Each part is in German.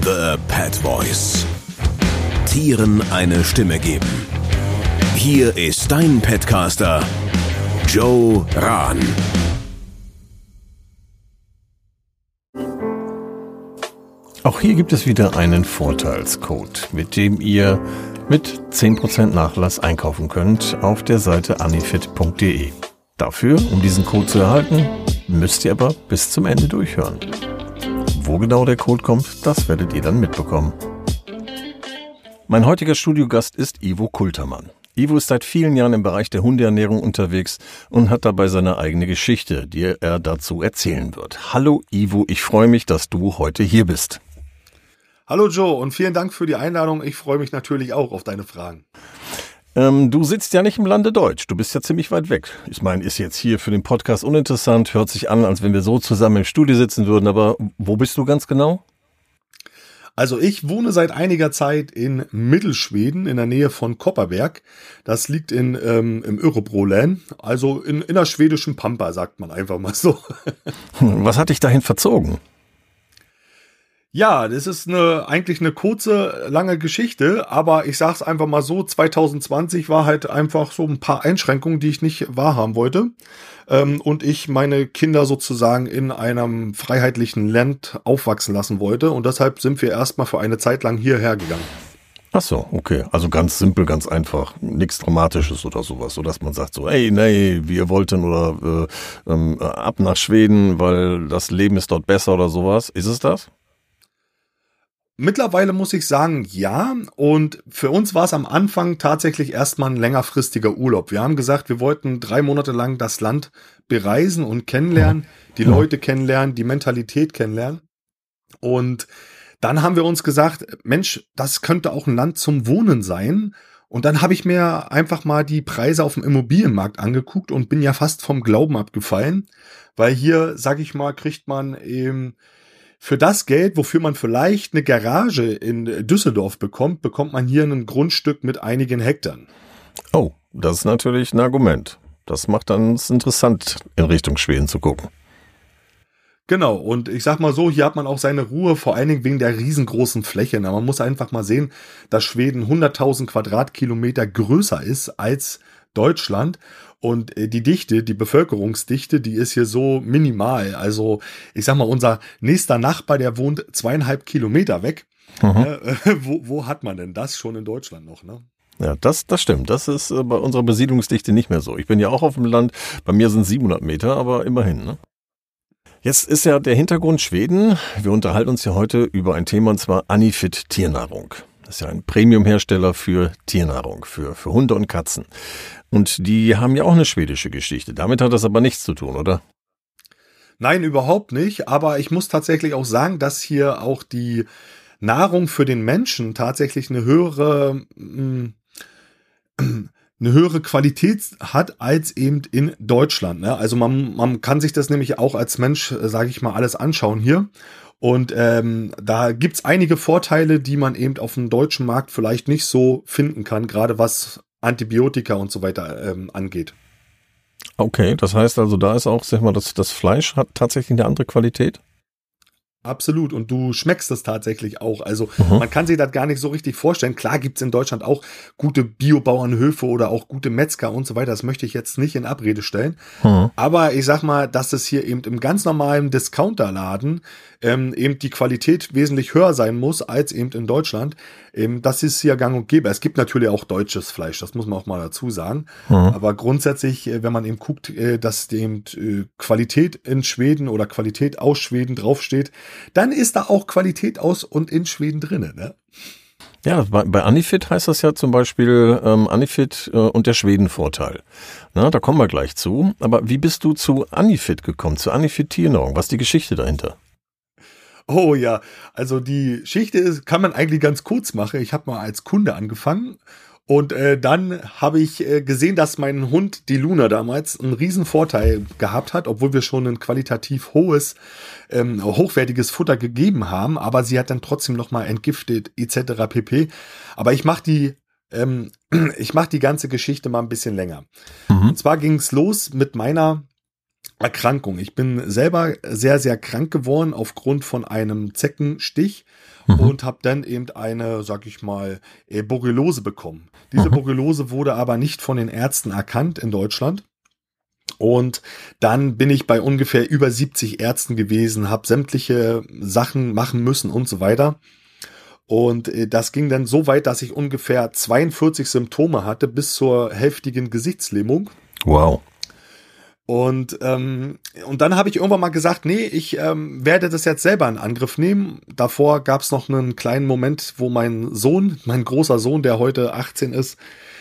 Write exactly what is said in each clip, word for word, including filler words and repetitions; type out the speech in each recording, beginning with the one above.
The Pet Voice. Tieren eine Stimme geben. Hier ist dein Petcaster, Joe Rahn. Auch hier gibt es wieder einen Vorteilscode, mit dem ihr mit zehn Prozent Nachlass einkaufen könnt auf der Seite anifit punkt de. Dafür, um diesen Code zu erhalten, müsst ihr aber bis zum Ende durchhören. Wo genau der Code kommt, das werdet ihr dann mitbekommen. Mein heutiger Studiogast ist Ivo Kultermann. Ivo ist seit vielen Jahren im Bereich der Hundeernährung unterwegs und hat dabei seine eigene Geschichte, die er dazu erzählen wird. Hallo Ivo, ich freue mich, dass du heute hier bist. Hallo Joe und vielen Dank für die Einladung. Ich freue mich natürlich auch auf deine Fragen. Ähm, du sitzt ja nicht im Lande Deutsch, du bist ja ziemlich weit weg. Ich meine, ist jetzt hier für den Podcast uninteressant, hört sich an, als wenn wir so zusammen im Studio sitzen würden, aber wo bist du ganz genau? Also ich wohne seit einiger Zeit in Mittelschweden in der Nähe von Kopparberg. Das liegt in ähm, im Örebro-Län, also in, in der schwedischen Pampa, sagt man einfach mal so. Was hat dich dahin verzogen? Ja, das ist eine eigentlich eine kurze, lange Geschichte, aber ich sag's einfach mal so, zwanzig zwanzig war halt einfach so ein paar Einschränkungen, die ich nicht wahrhaben wollte. Ähm, und ich meine Kinder sozusagen in einem freiheitlichen Land aufwachsen lassen wollte. Und deshalb sind wir erstmal für eine Zeit lang hierher gegangen. Ach so, okay. Also ganz simpel, ganz einfach. Nichts Dramatisches oder sowas. So dass man sagt so, ey, nee, wir wollten oder äh, ähm, ab nach Schweden, weil das Leben ist dort besser oder sowas. Ist es das? Mittlerweile muss ich sagen, ja. Und für uns war es am Anfang tatsächlich erstmal ein längerfristiger Urlaub. Wir haben gesagt, wir wollten drei Monate lang das Land bereisen und kennenlernen, die Ja. Leute kennenlernen, die Mentalität kennenlernen. Und dann haben wir uns gesagt, Mensch, das könnte auch ein Land zum Wohnen sein. Und dann habe ich mir einfach mal die Preise auf dem Immobilienmarkt angeguckt und bin ja fast vom Glauben abgefallen. Weil hier, sag ich mal, kriegt man eben für das Geld, wofür man vielleicht eine Garage in Düsseldorf bekommt, bekommt man hier ein Grundstück mit einigen Hektar. Oh, das ist natürlich ein Argument. Das macht dann es interessant, in Richtung Schweden zu gucken. Genau, und ich sag mal so, hier hat man auch seine Ruhe, vor allen Dingen wegen der riesengroßen Fläche. Man muss einfach mal sehen, dass Schweden hunderttausend Quadratkilometer größer ist als Deutschland. Und die Dichte, die Bevölkerungsdichte, die ist hier so minimal. Also ich sag mal, unser nächster Nachbar, der wohnt zweieinhalb Kilometer weg. Mhm. Äh, wo, wo hat man denn das schon in Deutschland noch, ne? Ja, das, das stimmt. Das ist äh, bei unserer Besiedlungsdichte nicht mehr so. Ich bin ja auch auf dem Land. Bei mir sind siebenhundert Meter, aber immerhin, ne? Jetzt ist ja der Hintergrund Schweden. Wir unterhalten uns ja heute über ein Thema, und zwar Anifit Tiernahrung. Das ist ja ein Premium-Hersteller für Tiernahrung, für, für Hunde und Katzen. Und die haben ja auch eine schwedische Geschichte. Damit hat das aber nichts zu tun, oder? Nein, überhaupt nicht. Aber ich muss tatsächlich auch sagen, dass hier auch die Nahrung für den Menschen tatsächlich eine höhere, mh, eine höhere Qualität hat als eben in Deutschland. Ne? Also man, man kann sich das nämlich auch als Mensch, sage ich mal, alles anschauen hier. Und ähm, da gibt's einige Vorteile, die man eben auf dem deutschen Markt vielleicht nicht so finden kann, gerade was Antibiotika und so weiter ähm, angeht. Okay, das heißt also, da ist auch, sag mal, das, das Fleisch hat tatsächlich eine andere Qualität? Absolut. Und du schmeckst das tatsächlich auch. Also Mhm. man kann sich das gar nicht so richtig vorstellen. Klar gibt's in Deutschland auch gute Biobauernhöfe oder auch gute Metzger und so weiter. Das möchte ich jetzt nicht in Abrede stellen. Mhm. Aber ich sag mal, dass es hier eben im ganz normalen Discounterladen ähm, eben die Qualität wesentlich höher sein muss als eben in Deutschland. Ähm, das ist hier gang und gäbe. Es gibt natürlich auch deutsches Fleisch, das muss man auch mal dazu sagen. Mhm. Aber grundsätzlich, äh, wenn man eben guckt, äh, dass eben äh, Qualität in Schweden oder Qualität aus Schweden draufsteht, dann ist da auch Qualität aus und in Schweden drinne, ne? Ja, bei, bei Anifit heißt das ja zum Beispiel ähm, Anifit äh, und der Schweden-Vorteil. Na, da kommen wir gleich zu. Aber wie bist du zu Anifit gekommen, zu Anifit Tiernahrung? Was ist die Geschichte dahinter? Oh ja, also die Geschichte ist, kann man eigentlich ganz kurz machen. Ich habe mal als Kunde angefangen und äh, dann habe ich äh, gesehen, dass mein Hund, die Luna damals, einen riesen Vorteil gehabt hat, obwohl wir schon ein qualitativ hohes, ähm, hochwertiges Futter gegeben haben, aber sie hat dann trotzdem nochmal entgiftet et cetera pp. Aber ich mache die, ähm, ich mache die ganze Geschichte mal ein bisschen länger. Mhm. Und zwar ging es los mit meiner Erkrankung. Ich bin selber sehr, sehr krank geworden aufgrund von einem Zeckenstich mhm. und habe dann eben eine, sag ich mal, Borreliose bekommen. Diese mhm. Borreliose wurde aber nicht von den Ärzten erkannt in Deutschland. Und dann bin ich bei ungefähr über siebzig Ärzten gewesen, habe sämtliche Sachen machen müssen und so weiter. Und das ging dann so weit, dass ich ungefähr zweiundvierzig Symptome hatte bis zur heftigen Gesichtslähmung. Wow. Und, ähm, und dann habe ich irgendwann mal gesagt, nee, ich ähm, werde das jetzt selber in Angriff nehmen. Davor gab es noch einen kleinen Moment, wo mein Sohn, mein großer Sohn, der heute achtzehn ist,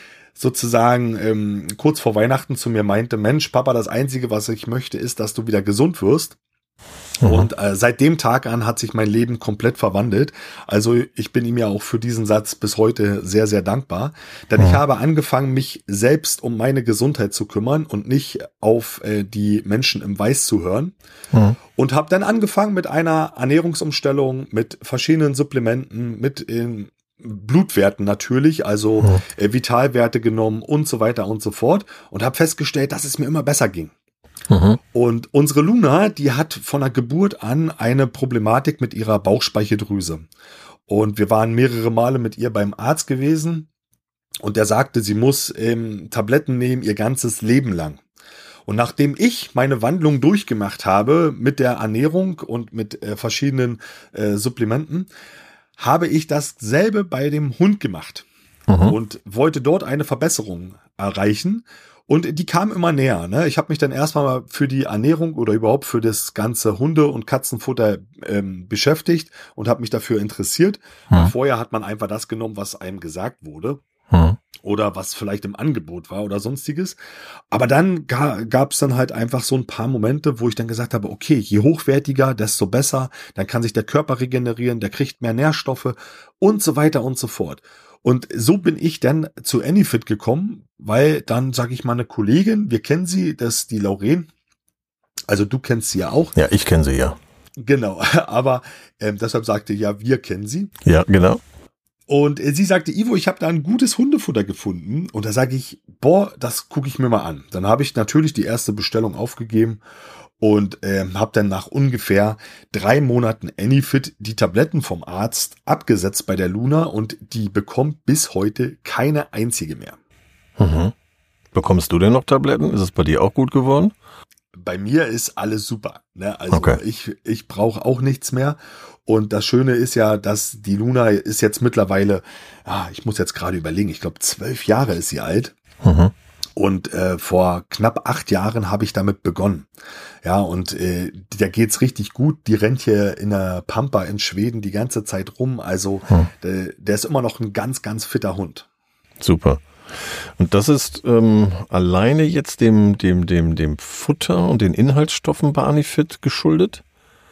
sozusagen ähm, kurz vor Weihnachten zu mir meinte, Mensch, Papa, das Einzige, was ich möchte, ist, dass du wieder gesund wirst. Mhm. Und äh, seit dem Tag an hat sich mein Leben komplett verwandelt. Also ich bin ihm ja auch für diesen Satz bis heute sehr, sehr dankbar. Denn mhm. ich habe angefangen, mich selbst um meine Gesundheit zu kümmern und nicht auf äh, die Menschen im Weiß zu hören. Mhm. Und habe dann angefangen mit einer Ernährungsumstellung, mit verschiedenen Supplementen, mit äh, Blutwerten natürlich, also mhm. äh, Vitalwerte genommen und so weiter und so fort. Und habe festgestellt, dass es mir immer besser ging. Mhm. Und unsere Luna, die hat von der Geburt an eine Problematik mit ihrer Bauchspeicheldrüse. Und wir waren mehrere Male mit ihr beim Arzt gewesen und der sagte, sie muss ähm, Tabletten nehmen ihr ganzes Leben lang. Und nachdem ich meine Wandlung durchgemacht habe mit der Ernährung und mit äh, verschiedenen äh, Supplementen, habe ich dasselbe bei dem Hund gemacht mhm. und wollte dort eine Verbesserung erreichen. Und die kam immer näher. Ne? Ich habe mich dann erstmal für die Ernährung oder überhaupt für das ganze Hunde- und Katzenfutter ähm, beschäftigt und habe mich dafür interessiert. Hm. Vorher hat man einfach das genommen, was einem gesagt wurde hm. oder was vielleicht im Angebot war oder sonstiges. Aber dann ga, gab es dann halt einfach so ein paar Momente, wo ich dann gesagt habe, okay, je hochwertiger, desto besser. Dann kann sich der Körper regenerieren, der kriegt mehr Nährstoffe und so weiter und so fort. Und so bin ich dann zu Anyfit gekommen, weil dann, sage ich mal, eine Kollegin, wir kennen sie, das ist die Lauren, also du kennst sie ja auch. Ja, ich kenne sie ja. Genau, aber ähm, deshalb sagte ja, wir kennen sie. Ja, genau. Und äh, sie sagte, Ivo, ich habe da ein gutes Hundefutter gefunden. Und da sage ich, boah, das gucke ich mir mal an. Dann habe ich natürlich die erste Bestellung aufgegeben und ähm, habe dann nach ungefähr drei Monaten Anyfit die Tabletten vom Arzt abgesetzt bei der Luna und die bekommt bis heute keine einzige mehr. Mhm. Bekommst du denn noch Tabletten? Ist es bei dir auch gut geworden? Bei mir ist alles super. Ne? Also okay. ich, ich brauche auch nichts mehr. Und das Schöne ist ja, dass die Luna ist jetzt mittlerweile, ah, ich muss jetzt gerade überlegen, ich glaube zwölf Jahre ist sie alt. Mhm. Und äh, vor knapp acht Jahren habe ich damit begonnen. Ja, und äh, da geht's richtig gut. Die rennt hier in der Pampa in Schweden die ganze Zeit rum. Also hm. der, der ist immer noch ein ganz, ganz fitter Hund. Super. Und das ist ähm, alleine jetzt dem, dem, dem, dem Futter und den Inhaltsstoffen bei Anyfit geschuldet?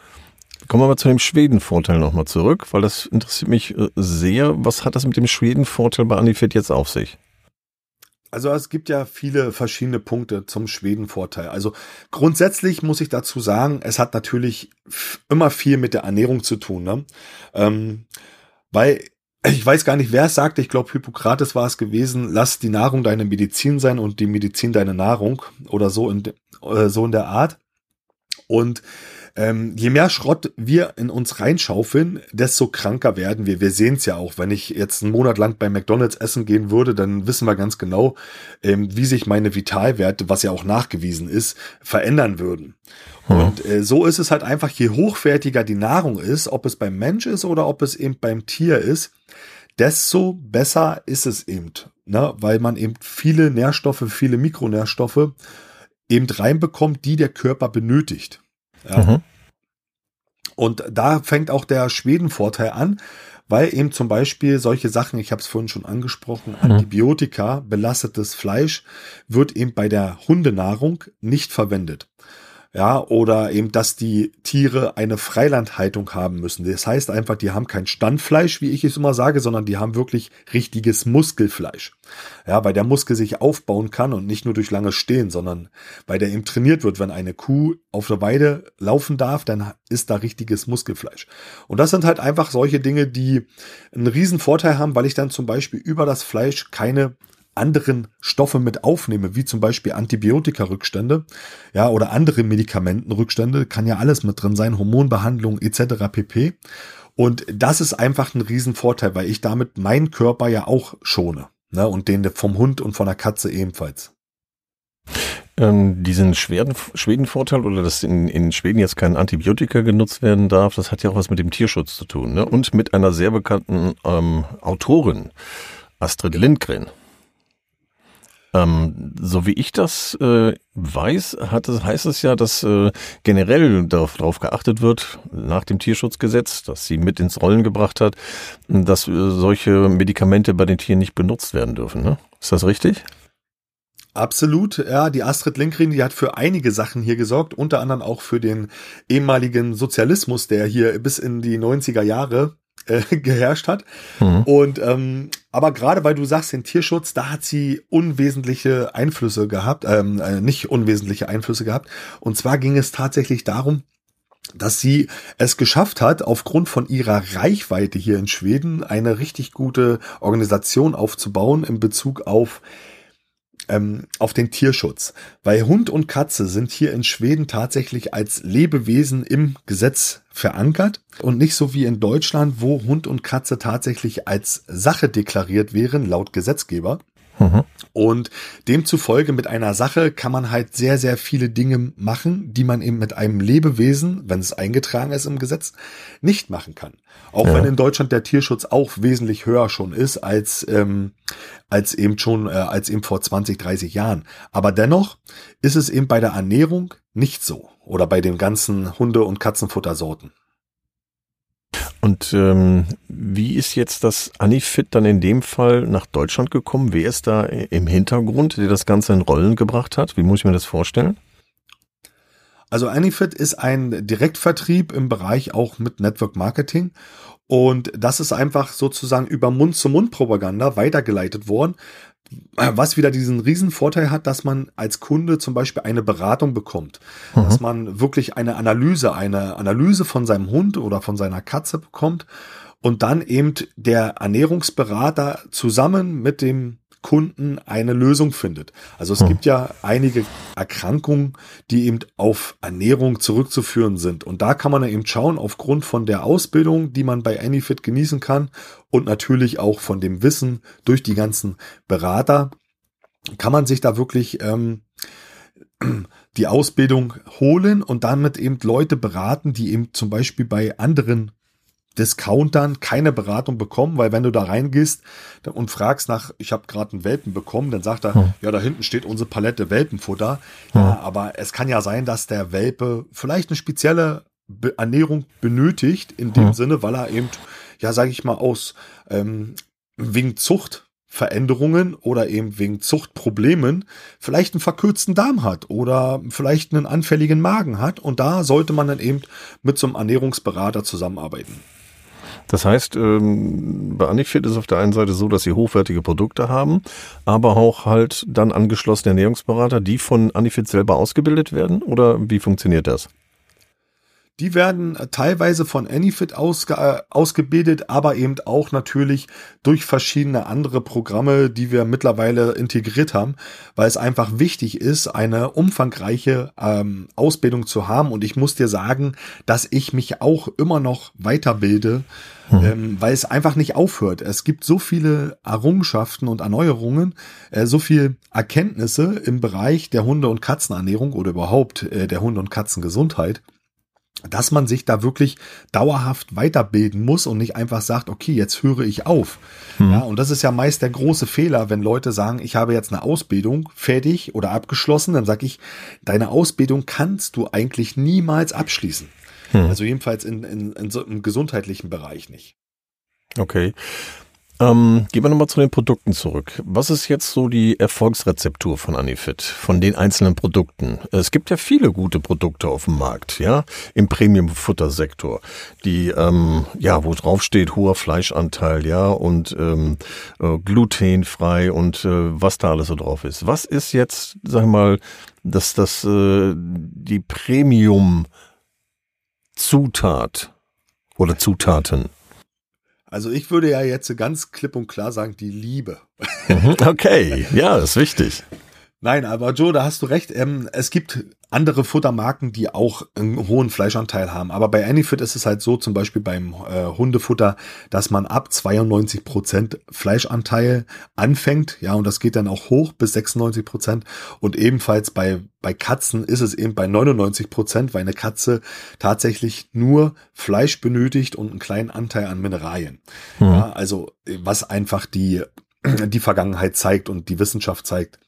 Kommen wir mal zu dem Schweden-Vorteil nochmal zurück, weil das interessiert mich äh, sehr. Was hat das mit dem Schweden-Vorteil bei Anyfit jetzt auf sich? Also es gibt ja viele verschiedene Punkte zum Schweden-Vorteil. Also grundsätzlich muss ich dazu sagen, es hat natürlich f- immer viel mit der Ernährung zu tun. Ne? Ähm, weil ich weiß gar nicht, wer es sagte, ich glaube Hippokrates war es gewesen, lass die Nahrung deine Medizin sein und die Medizin deine Nahrung oder so in, de- äh, so in der Art. Und Ähm, je mehr Schrott wir in uns reinschaufeln, desto kranker werden wir. Wir sehen es ja auch. Wenn ich jetzt einen Monat lang bei McDonald's essen gehen würde, dann wissen wir ganz genau, ähm, wie sich meine Vitalwerte, was ja auch nachgewiesen ist, verändern würden. Hm. Und äh, so ist es halt einfach, je hochwertiger die Nahrung ist, ob es beim Mensch ist oder ob es eben beim Tier ist, desto besser ist es eben. Ne? Weil man eben viele Nährstoffe, viele Mikronährstoffe eben reinbekommt, die der Körper benötigt. Ja. Mhm. Und da fängt auch der Schweden-Vorteil an, weil eben zum Beispiel solche Sachen, ich habe es vorhin schon angesprochen, mhm. Antibiotika, belastetes Fleisch, wird eben bei der Hundenahrung nicht verwendet. Ja, oder eben, dass die Tiere eine Freilandhaltung haben müssen. Das heißt einfach, die haben kein Standfleisch, wie ich es immer sage, sondern die haben wirklich richtiges Muskelfleisch. Ja, weil der Muskel sich aufbauen kann und nicht nur durch lange Stehen, sondern weil der eben trainiert wird. Wenn eine Kuh auf der Weide laufen darf, dann ist da richtiges Muskelfleisch. Und das sind halt einfach solche Dinge, die einen riesen Vorteil haben, weil ich dann zum Beispiel über das Fleisch keine anderen Stoffe mit aufnehme, wie zum Beispiel Antibiotika-Rückstände, ja, oder andere Medikamentenrückstände, kann ja alles mit drin sein, Hormonbehandlung et cetera pp. Und das ist einfach ein Riesenvorteil, weil ich damit meinen Körper ja auch schone, ne, und den vom Hund und von der Katze ebenfalls. Ähm, diesen Schweden, Schweden-Vorteil oder dass in, in Schweden jetzt kein Antibiotika genutzt werden darf, das hat ja auch was mit dem Tierschutz zu tun, ne? Und mit einer sehr bekannten ähm, Autorin, Astrid Lindgren. Ähm, so wie ich das äh, weiß, hat es, heißt es ja, dass äh, generell darauf, darauf geachtet wird, nach dem Tierschutzgesetz, das sie mit ins Rollen gebracht hat, dass äh, solche Medikamente bei den Tieren nicht benutzt werden dürfen, ne? Ist das richtig? Absolut, ja, die Astrid Lindgren, die hat für einige Sachen hier gesorgt, unter anderem auch für den ehemaligen Sozialismus, der hier bis in die neunziger Jahre äh, geherrscht hat. Mhm. Und ähm, aber gerade weil du sagst, den Tierschutz, da hat sie unwesentliche Einflüsse gehabt, ähm, äh, nicht unwesentliche Einflüsse gehabt. Und zwar ging es tatsächlich darum, dass sie es geschafft hat, aufgrund von ihrer Reichweite hier in Schweden eine richtig gute Organisation aufzubauen in Bezug auf Ähm, auf den Tierschutz, weil Hund und Katze sind hier in Schweden tatsächlich als Lebewesen im Gesetz verankert und nicht so wie in Deutschland, wo Hund und Katze tatsächlich als Sache deklariert wären, laut Gesetzgeber. Mhm. Und demzufolge mit einer Sache kann man halt sehr, sehr viele Dinge machen, die man eben mit einem Lebewesen, wenn es eingetragen ist im Gesetz, nicht machen kann. Auch ja. wenn in Deutschland der Tierschutz auch wesentlich höher schon ist als ähm, als eben schon äh, als eben vor zwanzig, dreißig Jahren. Aber dennoch ist es eben bei der Ernährung nicht so oder bei den ganzen Hunde- und Katzenfuttersorten. Und ähm, wie ist jetzt das Anifit dann in dem Fall nach Deutschland gekommen? Wer ist da im Hintergrund, der das Ganze in Rollen gebracht hat? Wie muss ich mir das vorstellen? Also Anifit ist ein Direktvertrieb im Bereich auch mit Network Marketing und das ist einfach sozusagen über Mund-zu-Mund-Propaganda weitergeleitet worden, was wieder diesen riesen Vorteil hat, dass man als Kunde zum Beispiel eine Beratung bekommt, mhm. dass man wirklich eine Analyse, eine Analyse von seinem Hund oder von seiner Katze bekommt und dann eben der Ernährungsberater zusammen mit dem Kunden eine Lösung findet. Also es mhm. gibt ja einige Erkrankungen, die eben auf Ernährung zurückzuführen sind. Und da kann man eben schauen, aufgrund von der Ausbildung, die man bei Anifit genießen kann und natürlich auch von dem Wissen durch die ganzen Berater, kann man sich da wirklich ähm, die Ausbildung holen und damit eben Leute beraten, die eben zum Beispiel bei anderen Discountern keine Beratung bekommen, weil wenn du da reingehst und fragst nach, ich habe gerade einen Welpen bekommen, dann sagt er, hm. ja, da hinten steht unsere Palette Welpenfutter. Hm. Ja, aber es kann ja sein, dass der Welpe vielleicht eine spezielle Be- Ernährung benötigt, in dem hm. Sinne, weil er eben, ja, sage ich mal, aus ähm, wegen Zuchtveränderungen oder eben wegen Zuchtproblemen vielleicht einen verkürzten Darm hat oder vielleicht einen anfälligen Magen hat. Und da sollte man dann eben mit so einem Ernährungsberater zusammenarbeiten. Das heißt, bei Anifit ist es auf der einen Seite so, dass sie hochwertige Produkte haben, aber auch halt dann angeschlossene Ernährungsberater, die von Anifit selber ausgebildet werden? Oder wie funktioniert das? Die werden teilweise von Anifit ausge, ausgebildet, aber eben auch natürlich durch verschiedene andere Programme, die wir mittlerweile integriert haben, weil es einfach wichtig ist, eine umfangreiche ähm, Ausbildung zu haben. Und ich muss dir sagen, dass ich mich auch immer noch weiterbilde, hm. ähm, weil es einfach nicht aufhört. Es gibt so viele Errungenschaften und Erneuerungen, äh, so viel Erkenntnisse im Bereich der Hunde- und Katzenernährung oder überhaupt äh, der Hunde- und Katzengesundheit, dass man sich da wirklich dauerhaft weiterbilden muss und nicht einfach sagt, okay, jetzt höre ich auf. Hm. Ja, und das ist ja meist der große Fehler, wenn Leute sagen, ich habe jetzt eine Ausbildung fertig oder abgeschlossen, dann sage ich, deine Ausbildung kannst du eigentlich niemals abschließen. Hm. Also jedenfalls in, in, in so einem gesundheitlichen Bereich nicht. Okay. Ähm, gehen wir nochmal zu den Produkten zurück. Was ist jetzt so die Erfolgsrezeptur von Anifit, von den einzelnen Produkten? Es gibt ja viele gute Produkte auf dem Markt, ja, im Premium-Futtersektor, die, ähm, ja, wo drauf steht, hoher Fleischanteil, ja, und ähm, äh, glutenfrei und äh, was da alles so drauf ist. Was ist jetzt, sag ich mal, das, das, äh, die Premium-Zutat oder Zutaten? Also ich würde ja jetzt ganz klipp und klar sagen, die Liebe. Okay, ja, ist wichtig. Nein, aber Joe, da hast du recht. Ähm, es gibt andere Futtermarken, die auch einen hohen Fleischanteil haben. Aber bei Anyfit ist es halt so, zum Beispiel beim äh, Hundefutter, dass man ab zweiundneunzig Prozent Fleischanteil anfängt. Ja, und das geht dann auch hoch bis sechsundneunzig Prozent. Und ebenfalls bei, bei Katzen ist es eben bei neunundneunzig Prozent, weil eine Katze tatsächlich nur Fleisch benötigt und einen kleinen Anteil an Mineralien. Mhm. Ja, also was einfach die, die Vergangenheit zeigt und die Wissenschaft zeigt.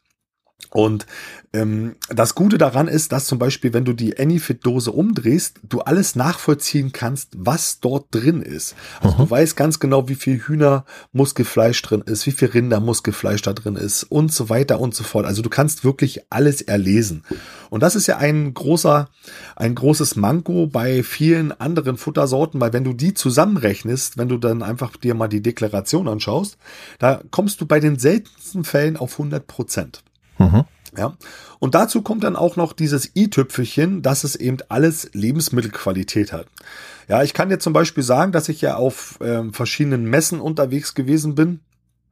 Und ähm, das Gute daran ist, dass zum Beispiel, wenn du die Anyfit-Dose umdrehst, du alles nachvollziehen kannst, was dort drin ist. Also mhm. du weißt ganz genau, wie viel Hühnermuskelfleisch drin ist, wie viel Rindermuskelfleisch da drin ist und so weiter und so fort. Also du kannst wirklich alles erlesen. Und das ist ja ein großer, ein großes Manko bei vielen anderen Futtersorten, weil wenn du die zusammenrechnest, wenn du dann einfach dir mal die Deklaration anschaust, da kommst du bei den seltensten Fällen auf hundert Prozent. Mhm. Ja, und dazu kommt dann auch noch dieses i-Tüpfelchen, dass es eben alles Lebensmittelqualität hat. Ja, ich kann dir zum Beispiel sagen, dass ich ja auf äh, verschiedenen Messen unterwegs gewesen bin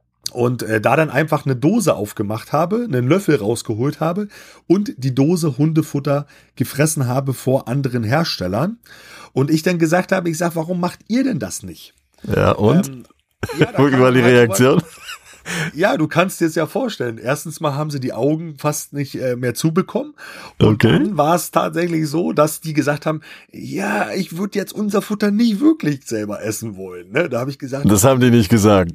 und äh, da dann einfach eine Dose aufgemacht habe, einen Löffel rausgeholt habe und die Dose Hundefutter gefressen habe vor anderen Herstellern. Und ich dann gesagt habe, ich sag, warum macht ihr denn das nicht? Ja, und? Ähm, ja, Guck mal die Reaktion. Ja, du kannst dir es ja vorstellen. Erstens mal haben sie die Augen fast nicht äh, mehr zubekommen. Und okay. Dann war es tatsächlich so, dass die gesagt haben, ja, ich würde jetzt unser Futter nicht wirklich selber essen wollen. Ne? Da habe ich gesagt. Das haben die nicht gesagt.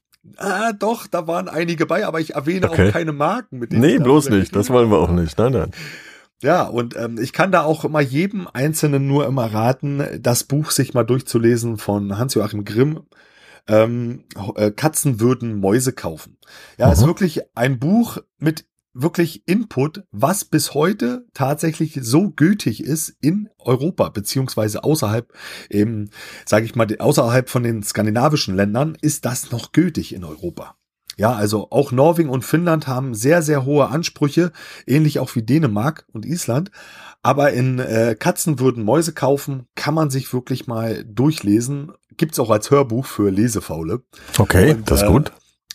Ah, doch, da waren einige bei, aber ich erwähne okay. auch keine Marken. Mit denen nee, bloß nicht. Das wollen wir auch nicht. Nein, nein. Ja, und ähm, ich kann da auch immer jedem Einzelnen nur immer raten, das Buch sich mal durchzulesen von Hans-Joachim Grimm. Ähm, Katzen würden Mäuse kaufen. Ja, mhm. Ist wirklich ein Buch mit wirklich Input, was bis heute tatsächlich so gültig ist in Europa, beziehungsweise außerhalb, eben, sage ich mal, außerhalb von den skandinavischen Ländern ist das noch gültig in Europa. Ja, also auch Norwegen und Finnland haben sehr, sehr hohe Ansprüche, ähnlich auch wie Dänemark und Island. Aber in äh, Katzen würden Mäuse kaufen, kann man sich wirklich mal durchlesen. Gibt's auch als Hörbuch für Lesefaule. Okay, und, das ist äh, gut.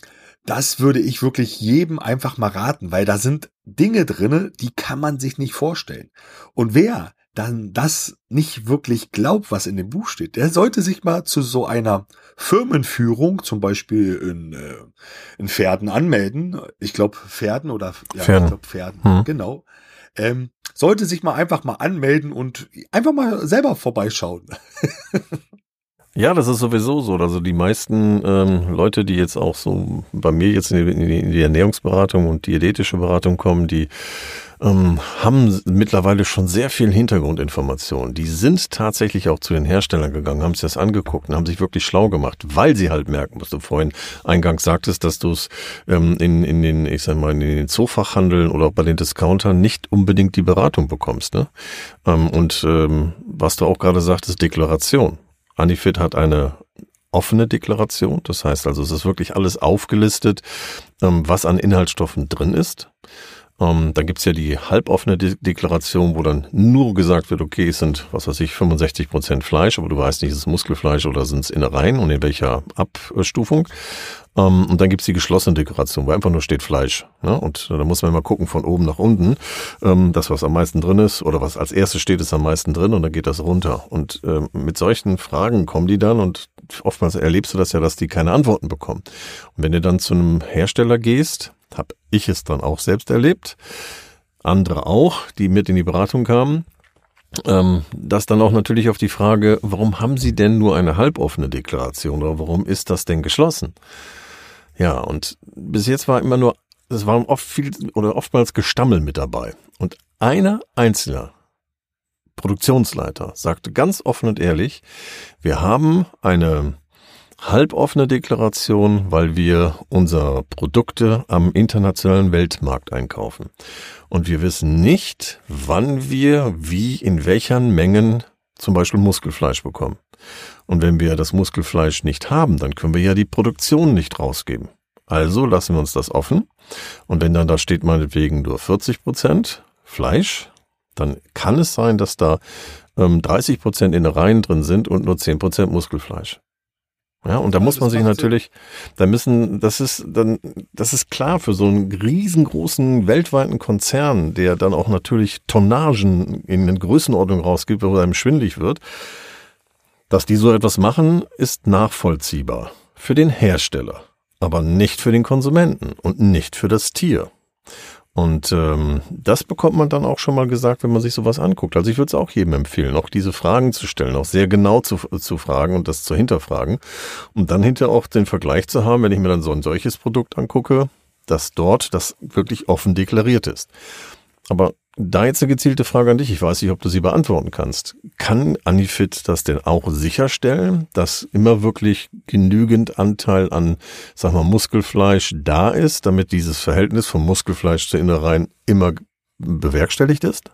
Das würde ich wirklich jedem einfach mal raten, weil da sind Dinge drinne, die kann man sich nicht vorstellen. Und wer dann das nicht wirklich glaubt, was in dem Buch steht, der sollte sich mal zu so einer Firmenführung, zum Beispiel in, äh, in Pferden anmelden. Ich glaube Pferden oder ja, Pferden. ich glaube Pferden, hm. genau. Ähm, sollte sich mal einfach mal anmelden und einfach mal selber vorbeischauen. Ja, das ist sowieso so. Also die meisten ähm, Leute, die jetzt auch so bei mir jetzt in die, in die Ernährungsberatung und diätetische Beratung kommen, die ähm, haben mittlerweile schon sehr viel Hintergrundinformationen. Die sind tatsächlich auch zu den Herstellern gegangen, haben sich das angeguckt und haben sich wirklich schlau gemacht, weil sie halt merken, was du vorhin eingangs sagtest, dass du es ähm, in, in den, ich sag mal, in den Zoofachhandeln oder bei den Discountern nicht unbedingt die Beratung bekommst, ne? Ähm, und ähm, was du auch gerade sagtest, Deklaration. Anyfit hat eine offene Deklaration, das heißt also, es ist wirklich alles aufgelistet, was an Inhaltsstoffen drin ist. Dann gibt's ja die halboffene De- Deklaration, wo dann nur gesagt wird, okay, es sind, was weiß ich, fünfundsechzig Prozent Fleisch, aber du weißt nicht, ist es Muskelfleisch oder sind es Innereien und in welcher Abstufung. Und dann gibt's die geschlossene Deklaration, wo einfach nur steht Fleisch. Und da muss man mal gucken von oben nach unten, das, was am meisten drin ist oder was als erstes steht, ist am meisten drin und dann geht das runter. Und mit solchen Fragen kommen die dann und oftmals erlebst du das ja, dass die keine Antworten bekommen. Und wenn du dann zu einem Hersteller gehst, habe ich es dann auch selbst erlebt, andere auch, die mit in die Beratung kamen, ähm, das dann auch natürlich auf die Frage, warum haben Sie denn nur eine halboffene Deklaration oder warum ist das denn geschlossen? Ja, und bis jetzt war immer nur, es waren oft viel oder oftmals Gestammel mit dabei. Und einer einzelner Produktionsleiter sagte ganz offen und ehrlich, wir haben eine halboffene Deklaration, weil wir unsere Produkte am internationalen Weltmarkt einkaufen. Und wir wissen nicht, wann wir wie in welchen Mengen zum Beispiel Muskelfleisch bekommen. Und wenn wir das Muskelfleisch nicht haben, dann können wir ja die Produktion nicht rausgeben. Also lassen wir uns das offen. Und wenn dann da steht meinetwegen nur vierzig Prozent Fleisch, dann kann es sein, dass da ähm, dreißig Prozent Innereien drin sind und nur zehn Prozent Muskelfleisch. Ja, und da ja, muss man sich natürlich, da müssen, das ist dann, das ist klar für so einen riesengroßen weltweiten Konzern, der dann auch natürlich Tonnagen in eine Größenordnung rausgibt, wo einem schwindelig wird, dass die so etwas machen, ist nachvollziehbar für den Hersteller, aber nicht für den Konsumenten und nicht für das Tier. Und ähm, das bekommt man dann auch schon mal gesagt, wenn man sich sowas anguckt. Also ich würde es auch jedem empfehlen, auch diese Fragen zu stellen, auch sehr genau zu, zu fragen und das zu hinterfragen. Und dann hinterher auch den Vergleich zu haben, wenn ich mir dann so ein solches Produkt angucke, dass dort das wirklich offen deklariert ist. Aber da jetzt eine gezielte Frage an dich, ich weiß nicht, ob du sie beantworten kannst. Kann Anifit das denn auch sicherstellen, dass immer wirklich genügend Anteil an, sag mal, Muskelfleisch da ist, damit dieses Verhältnis vom Muskelfleisch zu Innereien immer bewerkstelligt ist?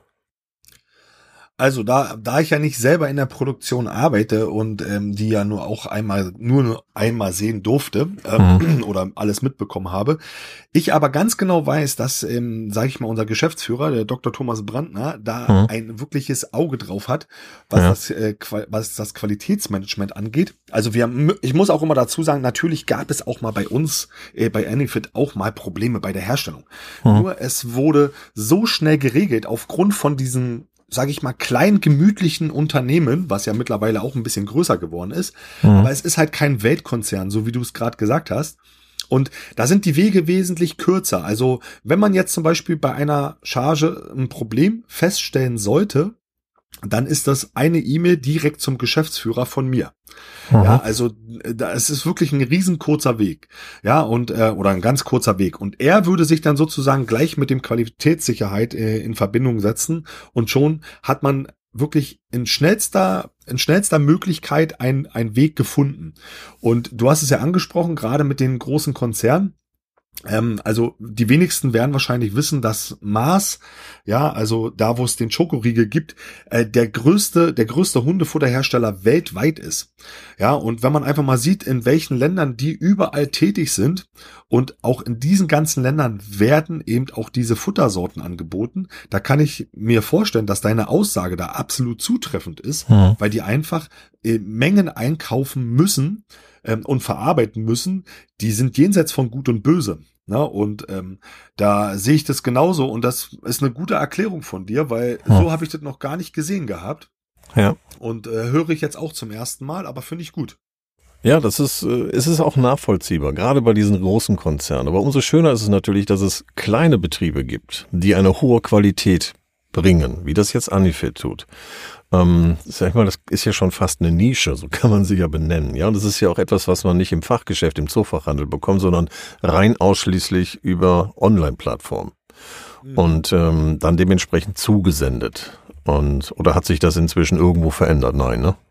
Also da, da ich ja nicht selber in der Produktion arbeite und ähm, die ja nur auch einmal, nur einmal sehen durfte ähm, mhm. oder alles mitbekommen habe, ich aber ganz genau weiß, dass, ähm, sage ich mal, unser Geschäftsführer, der Doktor Thomas Brandner, da mhm. ein wirkliches Auge drauf hat, was ja. das, äh, was das Qualitätsmanagement angeht. Also wir, ich muss auch immer dazu sagen, natürlich gab es auch mal bei uns, äh, bei Anifit auch mal Probleme bei der Herstellung. Mhm. Nur es wurde so schnell geregelt aufgrund von diesen, sage ich mal, klein gemütlichen Unternehmen, was ja mittlerweile auch ein bisschen größer geworden ist. Mhm. Aber es ist halt kein Weltkonzern, so wie du es gerade gesagt hast. Und da sind die Wege wesentlich kürzer. Also wenn man jetzt zum Beispiel bei einer Charge ein Problem feststellen sollte, dann ist das eine E-Mail direkt zum Geschäftsführer von mir. Mhm. Ja, also da, es ist wirklich ein riesenkurzer Weg. Ja, und äh, oder ein ganz kurzer Weg. Und er würde sich dann sozusagen gleich mit dem Qualitätssicherheit äh, in Verbindung setzen und schon hat man wirklich in schnellster in schnellster Möglichkeit ein ein Weg gefunden. Und du hast es ja angesprochen, gerade mit den großen Konzernen. Ähm, also die wenigsten werden wahrscheinlich wissen, dass Mars, ja, also da, wo es den Schokoriegel gibt, äh, der größte, der größte Hundefutterhersteller weltweit ist. Ja, und wenn man einfach mal sieht, in welchen Ländern die überall tätig sind und auch in diesen ganzen Ländern werden eben auch diese Futtersorten angeboten, da kann ich mir vorstellen, dass deine Aussage da absolut zutreffend ist, hm. weil die einfach äh, Mengen einkaufen müssen, und verarbeiten müssen, die sind jenseits von Gut und Böse. Na, und ähm, da sehe ich das genauso und das ist eine gute Erklärung von dir, weil hm. so habe ich das noch gar nicht gesehen gehabt. Ja. Und äh, höre ich jetzt auch zum ersten Mal, aber finde ich gut. Ja, das ist, äh, es ist auch nachvollziehbar, gerade bei diesen großen Konzernen. Aber umso schöner ist es natürlich, dass es kleine Betriebe gibt, die eine hohe Qualität bringen, wie das jetzt Anifit tut. Ähm, sag ich mal, das ist ja schon fast eine Nische, so kann man sie ja benennen. Ja, und das ist ja auch etwas, was man nicht im Fachgeschäft, im Zoofachhandel bekommt, sondern rein ausschließlich über Online-Plattformen. Mhm. Und ähm, dann dementsprechend zugesendet. Und oder hat sich das inzwischen irgendwo verändert? Nein, ne?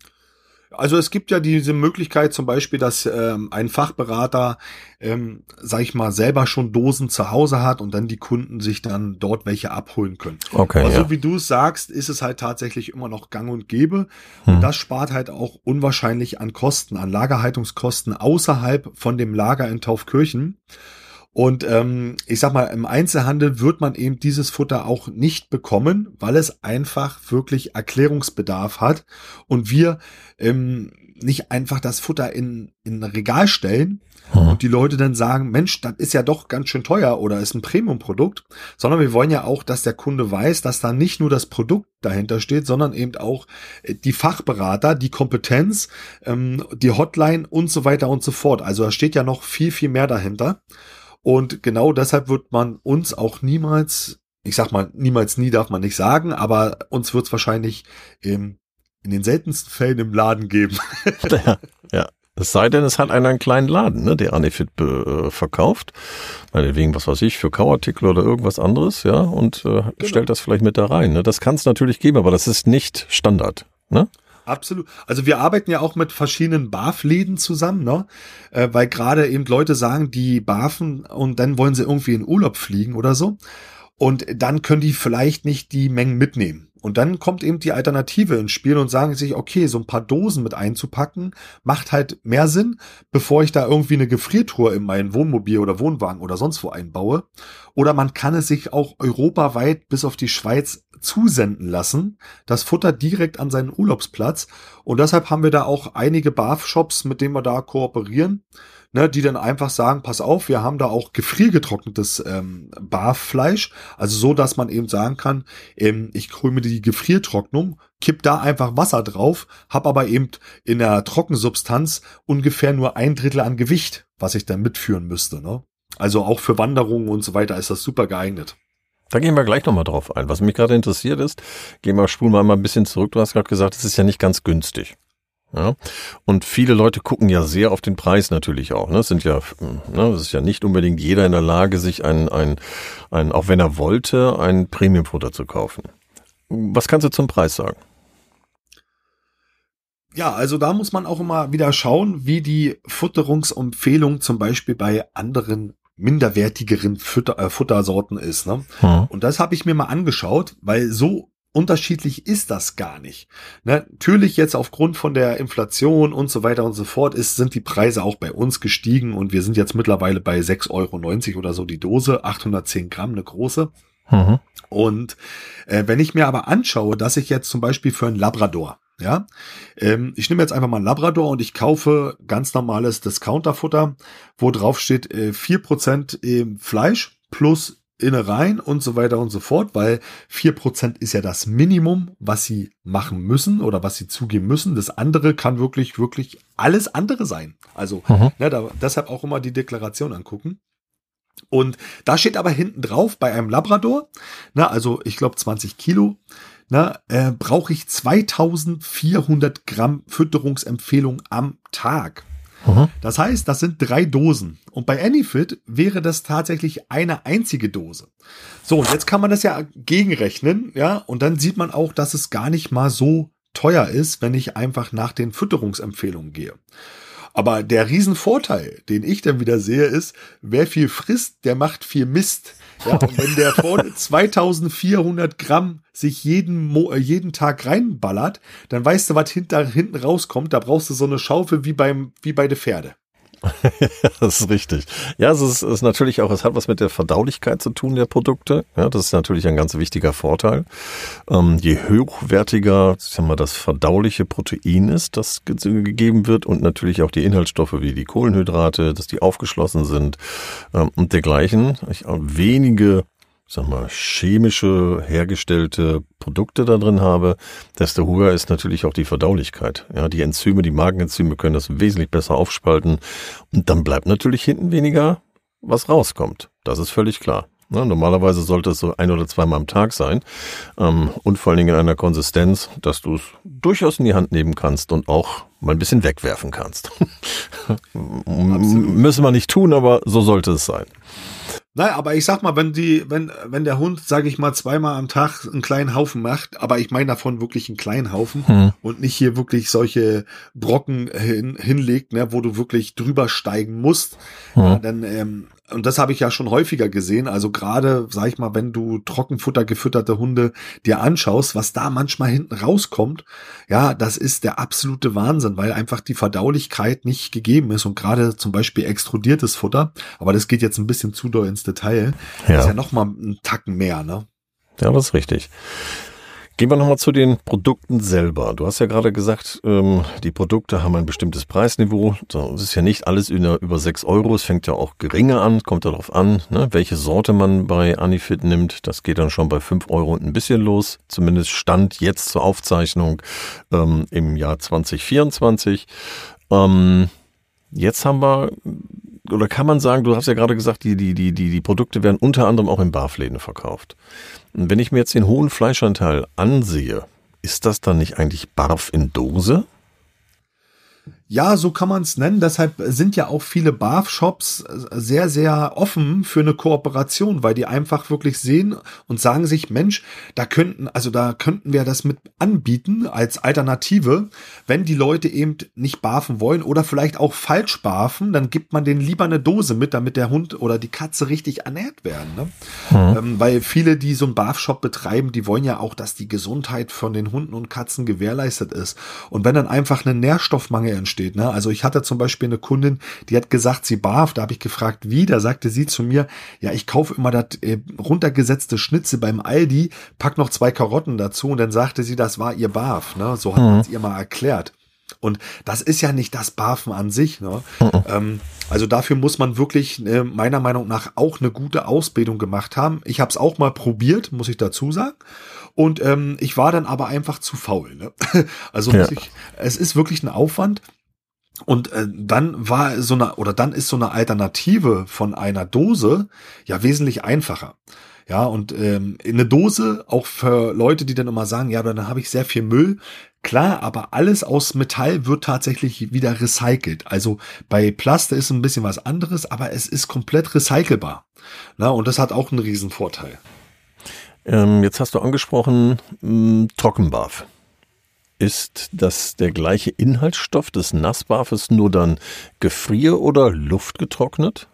Also es gibt ja diese Möglichkeit zum Beispiel, dass ähm, ein Fachberater, ähm, sag ich mal, selber schon Dosen zu Hause hat und dann die Kunden sich dann dort welche abholen können. Okay, Aber ja. so wie du es sagst, ist es halt tatsächlich immer noch gang und gäbe. Hm. Und das spart halt auch unwahrscheinlich an Kosten, an Lagerhaltungskosten außerhalb von dem Lager in Taufkirchen. Und ähm, ich sag mal, im Einzelhandel wird man eben dieses Futter auch nicht bekommen, weil es einfach wirklich Erklärungsbedarf hat und wir ähm, nicht einfach das Futter in, in ein Regal stellen hm. und die Leute dann sagen, Mensch, das ist ja doch ganz schön teuer oder ist ein Premium-Produkt, sondern wir wollen ja auch, dass der Kunde weiß, dass da nicht nur das Produkt dahinter steht, sondern eben auch die Fachberater, die Kompetenz, ähm, die Hotline und so weiter und so fort. Also da steht ja noch viel, viel mehr dahinter. Und genau deshalb wird man uns auch niemals, ich sag mal, niemals nie darf man nicht sagen, aber uns wird es wahrscheinlich im, in den seltensten Fällen im Laden geben. ja, ja, es sei denn, es hat einen, einen kleinen Laden, ne, der Anifit äh, verkauft, meinetwegen, was weiß ich, für Kauartikel oder irgendwas anderes, ja, und äh, genau. stellt das vielleicht mit da rein. Ne? Das kann es natürlich geben, aber das ist nicht Standard, ne? Absolut. Also wir arbeiten ja auch mit verschiedenen B A F-Läden zusammen, ne? Äh, weil gerade eben Leute sagen, die barfen und dann wollen sie irgendwie in Urlaub fliegen oder so. Und dann können die vielleicht nicht die Mengen mitnehmen. Und dann kommt eben die Alternative ins Spiel und sagen sich, okay, so ein paar Dosen mit einzupacken, macht halt mehr Sinn, bevor ich da irgendwie eine Gefriertruhe in mein Wohnmobil oder Wohnwagen oder sonst wo einbaue. Oder man kann es sich auch europaweit bis auf die Schweiz zusenden lassen, das Futter direkt an seinen Urlaubsplatz. Und deshalb haben wir da auch einige Barf-Shops, mit denen wir da kooperieren, ne, die dann einfach sagen, pass auf, wir haben da auch gefriergetrocknetes ähm, Barfleisch, also so, dass man eben sagen kann, ähm, ich hole mir die Gefriertrocknung, kipp da einfach Wasser drauf, hab aber eben in der Trockensubstanz ungefähr nur ein Drittel an Gewicht, was ich dann mitführen müsste. Ne? Also auch für Wanderungen und so weiter ist das super geeignet. Da gehen wir gleich nochmal drauf ein. Was mich gerade interessiert ist, gehen wir, spulen wir mal ein bisschen zurück. Du hast gerade gesagt, es ist ja nicht ganz günstig. Ja, und viele Leute gucken ja sehr auf den Preis natürlich auch. Ne? Es sind ja, ne, es ist ja nicht unbedingt jeder in der Lage, sich ein, ein, ein, auch wenn er wollte, ein Premiumfutter zu kaufen. Was kannst du zum Preis sagen? Ja, also da muss man auch immer wieder schauen, wie die Futterungsempfehlung zum Beispiel bei anderen minderwertigeren Futter, äh, Futtersorten ist. Ne? Hm. Und das habe ich mir mal angeschaut, weil so unterschiedlich ist das gar nicht. Ne? Natürlich jetzt aufgrund von der Inflation und so weiter und so fort ist, sind die Preise auch bei uns gestiegen und wir sind jetzt mittlerweile bei sechs Euro neunzig oder so die Dose, achthundertzehn Gramm, eine große. Mhm. Und äh, wenn ich mir aber anschaue, dass ich jetzt zum Beispiel für einen Labrador, ja, ähm, ich nehme jetzt einfach mal einen Labrador und ich kaufe ganz normales Discounterfutter, wo drauf steht äh, vier Prozent äh, Fleisch plus Innereien und so weiter und so fort, weil vier Prozent ist ja das Minimum, was sie machen müssen oder was sie zugeben müssen. Das andere kann wirklich, wirklich alles andere sein. Also mhm. ne, da, deshalb auch immer die Deklaration angucken. Und da steht aber hinten drauf, bei einem Labrador, na, also ich glaube zwanzig Kilo, na, äh, brauche ich zweitausendvierhundert Gramm Fütterungsempfehlung am Tag. Mhm. Das heißt, das sind drei Dosen. Und bei Anyfit wäre das tatsächlich eine einzige Dose. So, und jetzt kann man das ja gegenrechnen, ja, und dann sieht man auch, dass es gar nicht mal so teuer ist, wenn ich einfach nach den Fütterungsempfehlungen gehe. Aber der Riesenvorteil, den ich dann wieder sehe, ist, wer viel frisst, der macht viel Mist. Ja, und wenn der vorne zweitausendvierhundert Gramm sich jeden, Mo- jeden Tag reinballert, dann weißt du, was hinter, hinten rauskommt. Da brauchst du so eine Schaufel wie beim, wie bei den Pferde. Das ist richtig. Ja, es ist, es ist natürlich auch, es hat was mit der Verdaulichkeit zu tun, der Produkte. Ja, das ist natürlich ein ganz wichtiger Vorteil. Ähm, je hochwertiger, ich sag mal, das verdauliche Protein ist, das ge- gegeben wird und natürlich auch die Inhaltsstoffe wie die Kohlenhydrate, dass die aufgeschlossen sind ähm, und dergleichen. Ich, wenige, ich sag mal, chemische hergestellte Produkte da drin habe, desto höher ist natürlich auch die Verdaulichkeit. Ja, die Enzyme, die Magenenzyme können das wesentlich besser aufspalten und dann bleibt natürlich hinten weniger, was rauskommt. Das ist völlig klar. Ja, normalerweise sollte es so ein oder zweimal am Tag sein ähm, und vor allen Dingen in einer Konsistenz, dass du es durchaus in die Hand nehmen kannst und auch mal ein bisschen wegwerfen kannst. Müssen wir nicht tun, aber so sollte es sein. Naja, aber ich sag mal, wenn die, wenn, wenn der Hund, sage ich mal, zweimal am Tag einen kleinen Haufen macht, aber ich meine davon wirklich einen kleinen Haufen hm. und nicht hier wirklich solche Brocken hin, hinlegt, ne, wo du wirklich drüber steigen musst, hm. ja, dann, ähm, und das habe ich ja schon häufiger gesehen, also gerade, sag ich mal, wenn du Trockenfutter gefütterte Hunde dir anschaust, was da manchmal hinten rauskommt, ja, das ist der absolute Wahnsinn, weil einfach die Verdaulichkeit nicht gegeben ist und gerade zum Beispiel extrudiertes Futter, aber das geht jetzt ein bisschen zu doll ins Detail, ja. Das ist ja nochmal einen Tacken mehr, ne? Ja, das ist richtig. Gehen wir nochmal zu den Produkten selber. Du hast ja gerade gesagt, ähm, die Produkte haben ein bestimmtes Preisniveau. Es ist ja nicht alles über sechs Euro. Es fängt ja auch geringer an, kommt darauf an, ne, welche Sorte man bei Anyfit nimmt. Das geht dann schon bei fünf Euro und ein bisschen los. Zumindest Stand jetzt zur Aufzeichnung ähm, im Jahr zwanzig vierundzwanzig. Ähm, jetzt haben wir, oder kann man sagen, du hast ja gerade gesagt, die, die, die, die, die Produkte werden unter anderem auch in Barfläden verkauft. Und wenn ich mir jetzt den hohen Fleischanteil ansehe, ist das dann nicht eigentlich Barf in Dose? Ja, so kann man es nennen. Deshalb sind ja auch viele Barf-Shops sehr, sehr offen für eine Kooperation, weil die einfach wirklich sehen und sagen sich, Mensch, da könnten, also da könnten wir das mit anbieten als Alternative, wenn die Leute eben nicht barfen wollen oder vielleicht auch falsch barfen, dann gibt man denen lieber eine Dose mit, damit der Hund oder die Katze richtig ernährt werden. Ne? Mhm. Ähm, weil viele, die so einen Barf-Shop betreiben, die wollen ja auch, dass die Gesundheit von den Hunden und Katzen gewährleistet ist. Und wenn dann einfach ein Nährstoffmangel entsteht, Ne? Also ich hatte zum Beispiel eine Kundin, die hat gesagt, sie barf, da habe ich gefragt, wie, da sagte sie zu mir, ja, ich kaufe immer das äh, runtergesetzte Schnitzel beim Aldi, pack noch zwei Karotten dazu und dann sagte sie, das war ihr Barf, ne? So hat mhm. man es ihr mal erklärt. Und das ist ja nicht das Barfen an sich. Ne? Mhm. Ähm, also dafür muss man wirklich äh, meiner Meinung nach auch eine gute Ausbildung gemacht haben. Ich habe es auch mal probiert, muss ich dazu sagen. Und ähm, ich war dann aber einfach zu faul. Ne? Also ja. muss ich, es ist wirklich ein Aufwand. Und äh, dann war so eine, oder dann ist so eine Alternative von einer Dose ja wesentlich einfacher. Ja, und ähm, eine Dose, auch für Leute, die dann immer sagen, ja, dann habe ich sehr viel Müll. Klar, aber alles aus Metall wird tatsächlich wieder recycelt. Also bei Plast ist ein bisschen was anderes, aber es ist komplett recycelbar. Na, und das hat auch einen riesen Vorteil. Ähm, jetzt hast du angesprochen, mh, Trockenbarf. Ist das der gleiche Inhaltsstoff des Nassbarfes, nur dann gefrier- oder luftgetrocknet?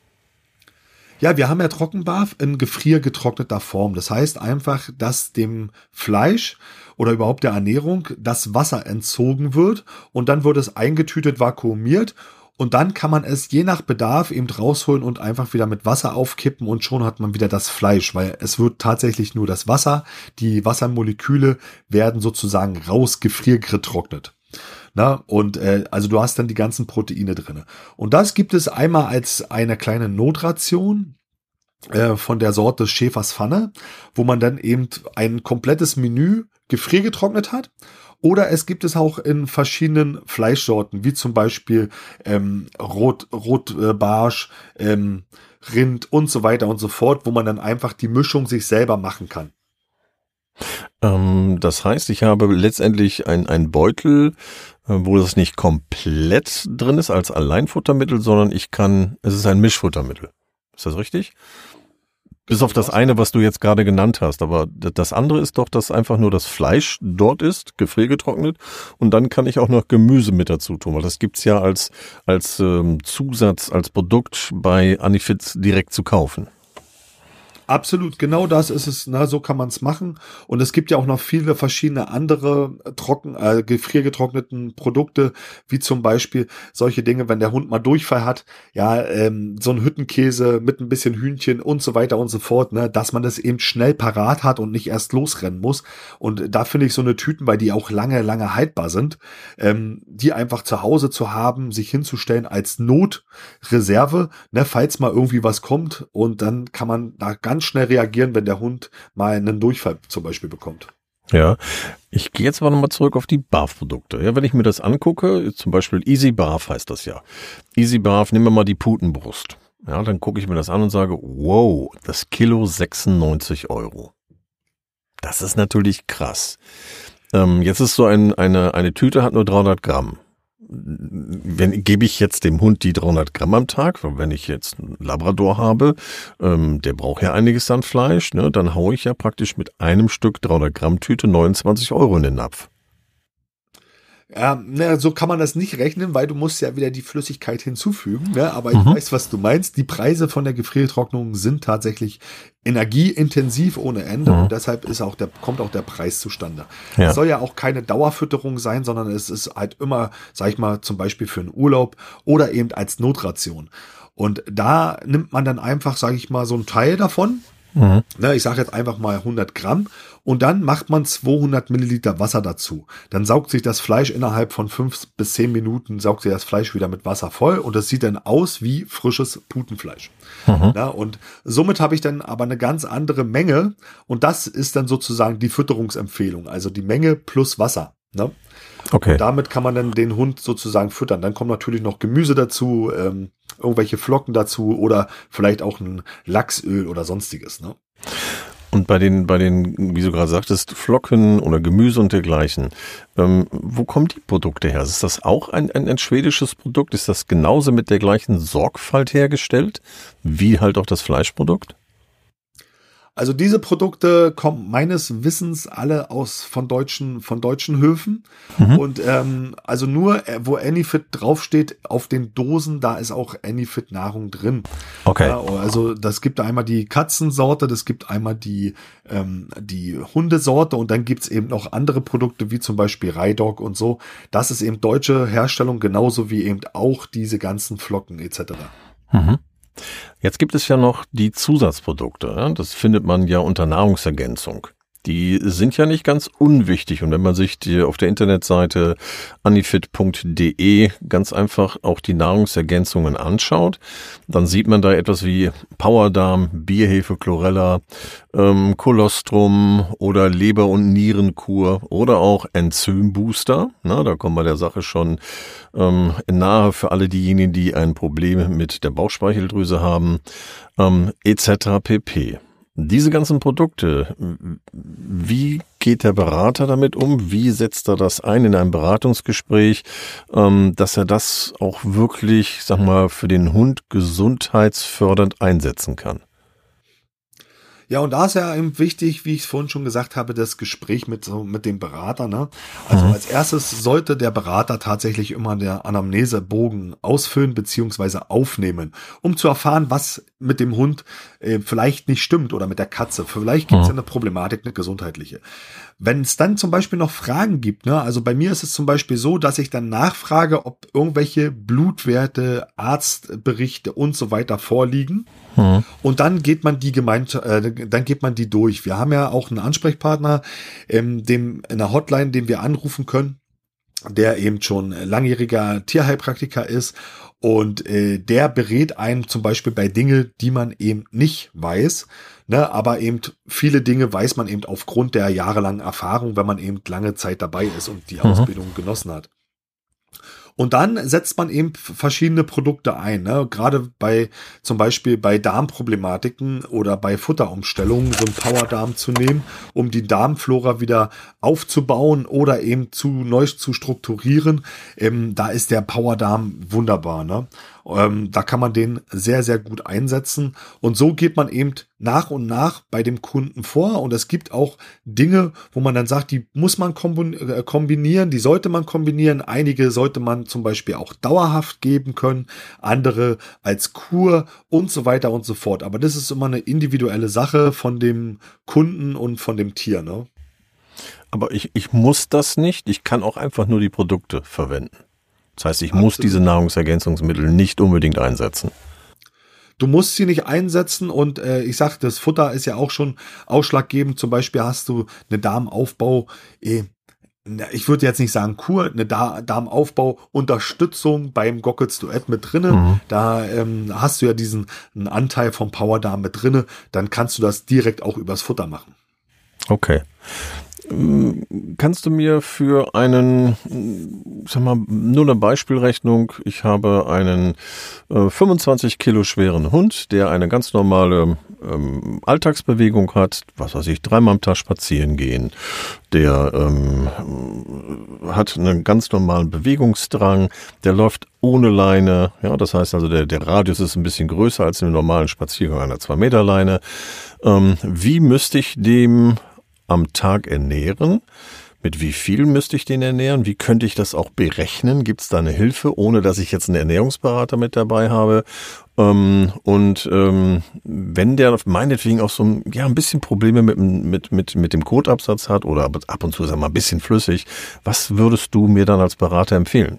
Ja, wir haben ja Trockenbarf in gefriergetrockneter Form. Das heißt einfach, dass dem Fleisch oder überhaupt der Ernährung das Wasser entzogen wird und dann wird es eingetütet, vakuumiert und dann kann man es je nach Bedarf eben rausholen und einfach wieder mit Wasser aufkippen und schon hat man wieder das Fleisch, weil es wird tatsächlich nur das Wasser, die Wassermoleküle werden sozusagen rausgefriergetrocknet. Na, und äh, also du hast dann die ganzen Proteine drinne. Und das gibt es einmal als eine kleine Notration äh, von der Sorte Schäfers Pfanne, wo man dann eben ein komplettes Menü gefriergetrocknet hat. Oder es gibt es auch in verschiedenen Fleischsorten, wie zum Beispiel ähm, Rot, Rotbarsch, ähm, Rind und so weiter und so fort, wo man dann einfach die Mischung sich selber machen kann. Ähm, das heißt, ich habe letztendlich ein, ein Beutel, äh, wo das nicht komplett drin ist als Alleinfuttermittel, sondern ich kann, es ist ein Mischfuttermittel. Ist das richtig? Bis auf das eine, was du jetzt gerade genannt hast. Aber das andere ist doch, dass einfach nur das Fleisch dort ist, gefriergetrocknet. Und dann kann ich auch noch Gemüse mit dazu tun. Weil das gibt's ja als, als ähm, Zusatz, als Produkt bei Anifit direkt zu kaufen. Absolut, genau das ist es, na, so kann man es machen. Und es gibt ja auch noch viele verschiedene andere trocken, äh, gefriergetrockneten Produkte, wie zum Beispiel solche Dinge, wenn der Hund mal Durchfall hat, ja, ähm, so ein Hüttenkäse mit ein bisschen Hühnchen und so weiter und so fort, ne, dass man das eben schnell parat hat und nicht erst losrennen muss. Und da finde ich so eine Tüten, weil die auch lange, lange haltbar sind, ähm, die einfach zu Hause zu haben, sich hinzustellen als Notreserve, ne, falls mal irgendwie was kommt und dann kann man da ganz schnell reagieren, wenn der Hund mal einen Durchfall zum Beispiel bekommt. Ja, ich gehe jetzt aber nochmal zurück auf die Barf-Produkte. Ja, wenn ich mir das angucke, zum Beispiel Easy Barf heißt das ja. Easy Barf, nehmen wir mal die Putenbrust. Ja, dann gucke ich mir das an und sage, wow, das Kilo sechsundneunzig Euro. Das ist natürlich krass. Ähm, jetzt ist so ein, eine, eine Tüte hat nur dreihundert Gramm. Wenn gebe ich jetzt dem Hund die dreihundert Gramm am Tag, wenn ich jetzt einen Labrador habe, ähm, der braucht ja einiges an Fleisch, ne, dann haue ich ja praktisch mit einem Stück dreihundert Gramm Tüte neunundzwanzig Euro in den Napf. Ja, na, so kann man das nicht rechnen, weil du musst ja wieder die Flüssigkeit hinzufügen, ne? Aber ich Mhm. weiß, was du meinst. Die Preise von der Gefriertrocknung sind tatsächlich energieintensiv ohne Ende Mhm. und deshalb ist auch der, kommt auch der Preis zustande. Ja. Es soll ja auch keine Dauerfütterung sein, sondern es ist halt immer, sag ich mal, zum Beispiel für einen Urlaub oder eben als Notration. Und da nimmt man dann einfach, sag ich mal, so einen Teil davon. Mhm. Ne, ich sage jetzt einfach mal hundert Gramm und dann macht man zweihundert Milliliter Wasser dazu. Dann saugt sich das Fleisch innerhalb von fünf bis zehn Minuten, saugt sich das Fleisch wieder mit Wasser voll und das sieht dann aus wie frisches Putenfleisch. Mhm. Na, und somit habe ich dann aber eine ganz andere Menge und das ist dann sozusagen die Fütterungsempfehlung, also die Menge plus Wasser. Ne? Okay. Und damit kann man dann den Hund sozusagen füttern. Dann kommt natürlich noch Gemüse dazu, ähm, irgendwelche Flocken dazu oder vielleicht auch ein Lachsöl oder sonstiges. Ne? Und bei den, bei den, wie du gerade sagtest, Flocken oder Gemüse und dergleichen, ähm, wo kommen die Produkte her? Ist das auch ein, ein, ein schwedisches Produkt? Ist das genauso mit der gleichen Sorgfalt hergestellt, wie halt auch das Fleischprodukt? Also diese Produkte kommen meines Wissens alle aus von deutschen von deutschen Höfen mhm. und ähm, also nur wo Anyfit draufsteht auf den Dosen, da ist auch Anyfit Nahrung drin. Okay. Ja, also das gibt einmal die Katzensorte, das gibt einmal die ähm, die Hundesorte und dann gibt's eben noch andere Produkte wie zum Beispiel Reidog und so. Das ist eben deutsche Herstellung, genauso wie eben auch diese ganzen Flocken et cetera. Mhm. Jetzt gibt es ja noch die Zusatzprodukte. Das findet man ja unter Nahrungsergänzung. Die sind ja nicht ganz unwichtig. Und wenn man sich die auf der Internetseite anifit punkt de ganz einfach auch die Nahrungsergänzungen anschaut, dann sieht man da etwas wie Powerdarm, Bierhefe, Chlorella, ähm, Kolostrum oder Leber- und Nierenkur oder auch Enzymbooster. Na, da kommen wir der Sache schon ähm, nahe für alle diejenigen, die ein Problem mit der Bauchspeicheldrüse haben, ähm, et cetera pp. Diese ganzen Produkte, wie geht der Berater damit um? Wie setzt er das ein in einem Beratungsgespräch, ähm, dass er das auch wirklich, sag mal, für den Hund gesundheitsfördernd einsetzen kann? Ja, und da ist ja eben wichtig, wie ich es vorhin schon gesagt habe, das Gespräch mit so mit dem Berater. Ne? Also mhm. als erstes sollte der Berater tatsächlich immer der Anamnesebogen ausfüllen beziehungsweise aufnehmen, um zu erfahren, was mit dem Hund äh, vielleicht nicht stimmt oder mit der Katze. Vielleicht gibt es mhm. ja eine Problematik, eine gesundheitliche. Wenn es dann zum Beispiel noch Fragen gibt, ne, also bei mir ist es zum Beispiel so, dass ich dann nachfrage, ob irgendwelche Blutwerte, Arztberichte und so weiter vorliegen. Hm. Und dann geht man die gemeint, äh, dann geht man die durch. Wir haben ja auch einen Ansprechpartner, ähm, dem in der Hotline, den wir anrufen können, der eben schon langjähriger Tierheilpraktiker ist. Und äh, der berät einen zum Beispiel bei Dinge, die man eben nicht weiß. Ne, aber eben viele Dinge weiß man eben aufgrund der jahrelangen Erfahrung, wenn man eben lange Zeit dabei ist und die mhm. Ausbildung genossen hat. Und dann setzt man eben verschiedene Produkte ein, ne? Gerade bei zum Beispiel bei Darmproblematiken oder bei Futterumstellungen so einen Powerdarm zu nehmen, um die Darmflora wieder aufzubauen oder eben zu neu zu strukturieren. Ähm, da ist der Powerdarm wunderbar, ne? Ähm, da kann man den sehr, sehr gut einsetzen. Und so geht man eben nach und nach bei dem Kunden vor. Und es gibt auch Dinge, wo man dann sagt, die muss man kombinieren, die sollte man kombinieren. Einige sollte man zum Beispiel auch dauerhaft geben können, andere als Kur und so weiter und so fort. Aber das ist immer eine individuelle Sache von dem Kunden und von dem Tier, ne? Aber ich, ich muss das nicht. Ich kann auch einfach nur die Produkte verwenden. Das heißt, ich Absolut. muss diese Nahrungsergänzungsmittel nicht unbedingt einsetzen. Du musst sie nicht einsetzen und äh, ich sag, das Futter ist ja auch schon ausschlaggebend. Zum Beispiel hast du eine Darmaufbau, eh, ich würde jetzt nicht sagen Kur, eine da- Darmaufbau-Unterstützung beim Gockels Duett mit drinne. Mhm. Da ähm, hast du ja diesen einen Anteil vom Powerdarm mit drinne. Dann kannst du das direkt auch übers Futter machen. Okay. Kannst du mir für einen, sag mal, nur eine Beispielrechnung, ich habe einen äh, fünfundzwanzig Kilo schweren Hund, der eine ganz normale ähm, Alltagsbewegung hat, was weiß ich, dreimal am Tag spazieren gehen, der ähm, hat einen ganz normalen Bewegungsdrang, der läuft ohne Leine, ja, das heißt also, der, der Radius ist ein bisschen größer als im normalen Spaziergang einer zwei Meter Leine. Ähm, wie müsste ich dem am Tag ernähren? Mit wie viel müsste ich den ernähren? Wie könnte ich das auch berechnen? Gibt es da eine Hilfe, ohne dass ich jetzt einen Ernährungsberater mit dabei habe? Ähm, und ähm, wenn der meinetwegen auch so ein, ja, ein bisschen Probleme mit, mit, mit, mit dem Kotabsatz hat oder ab und zu sag mal ein bisschen flüssig, was würdest du mir dann als Berater empfehlen?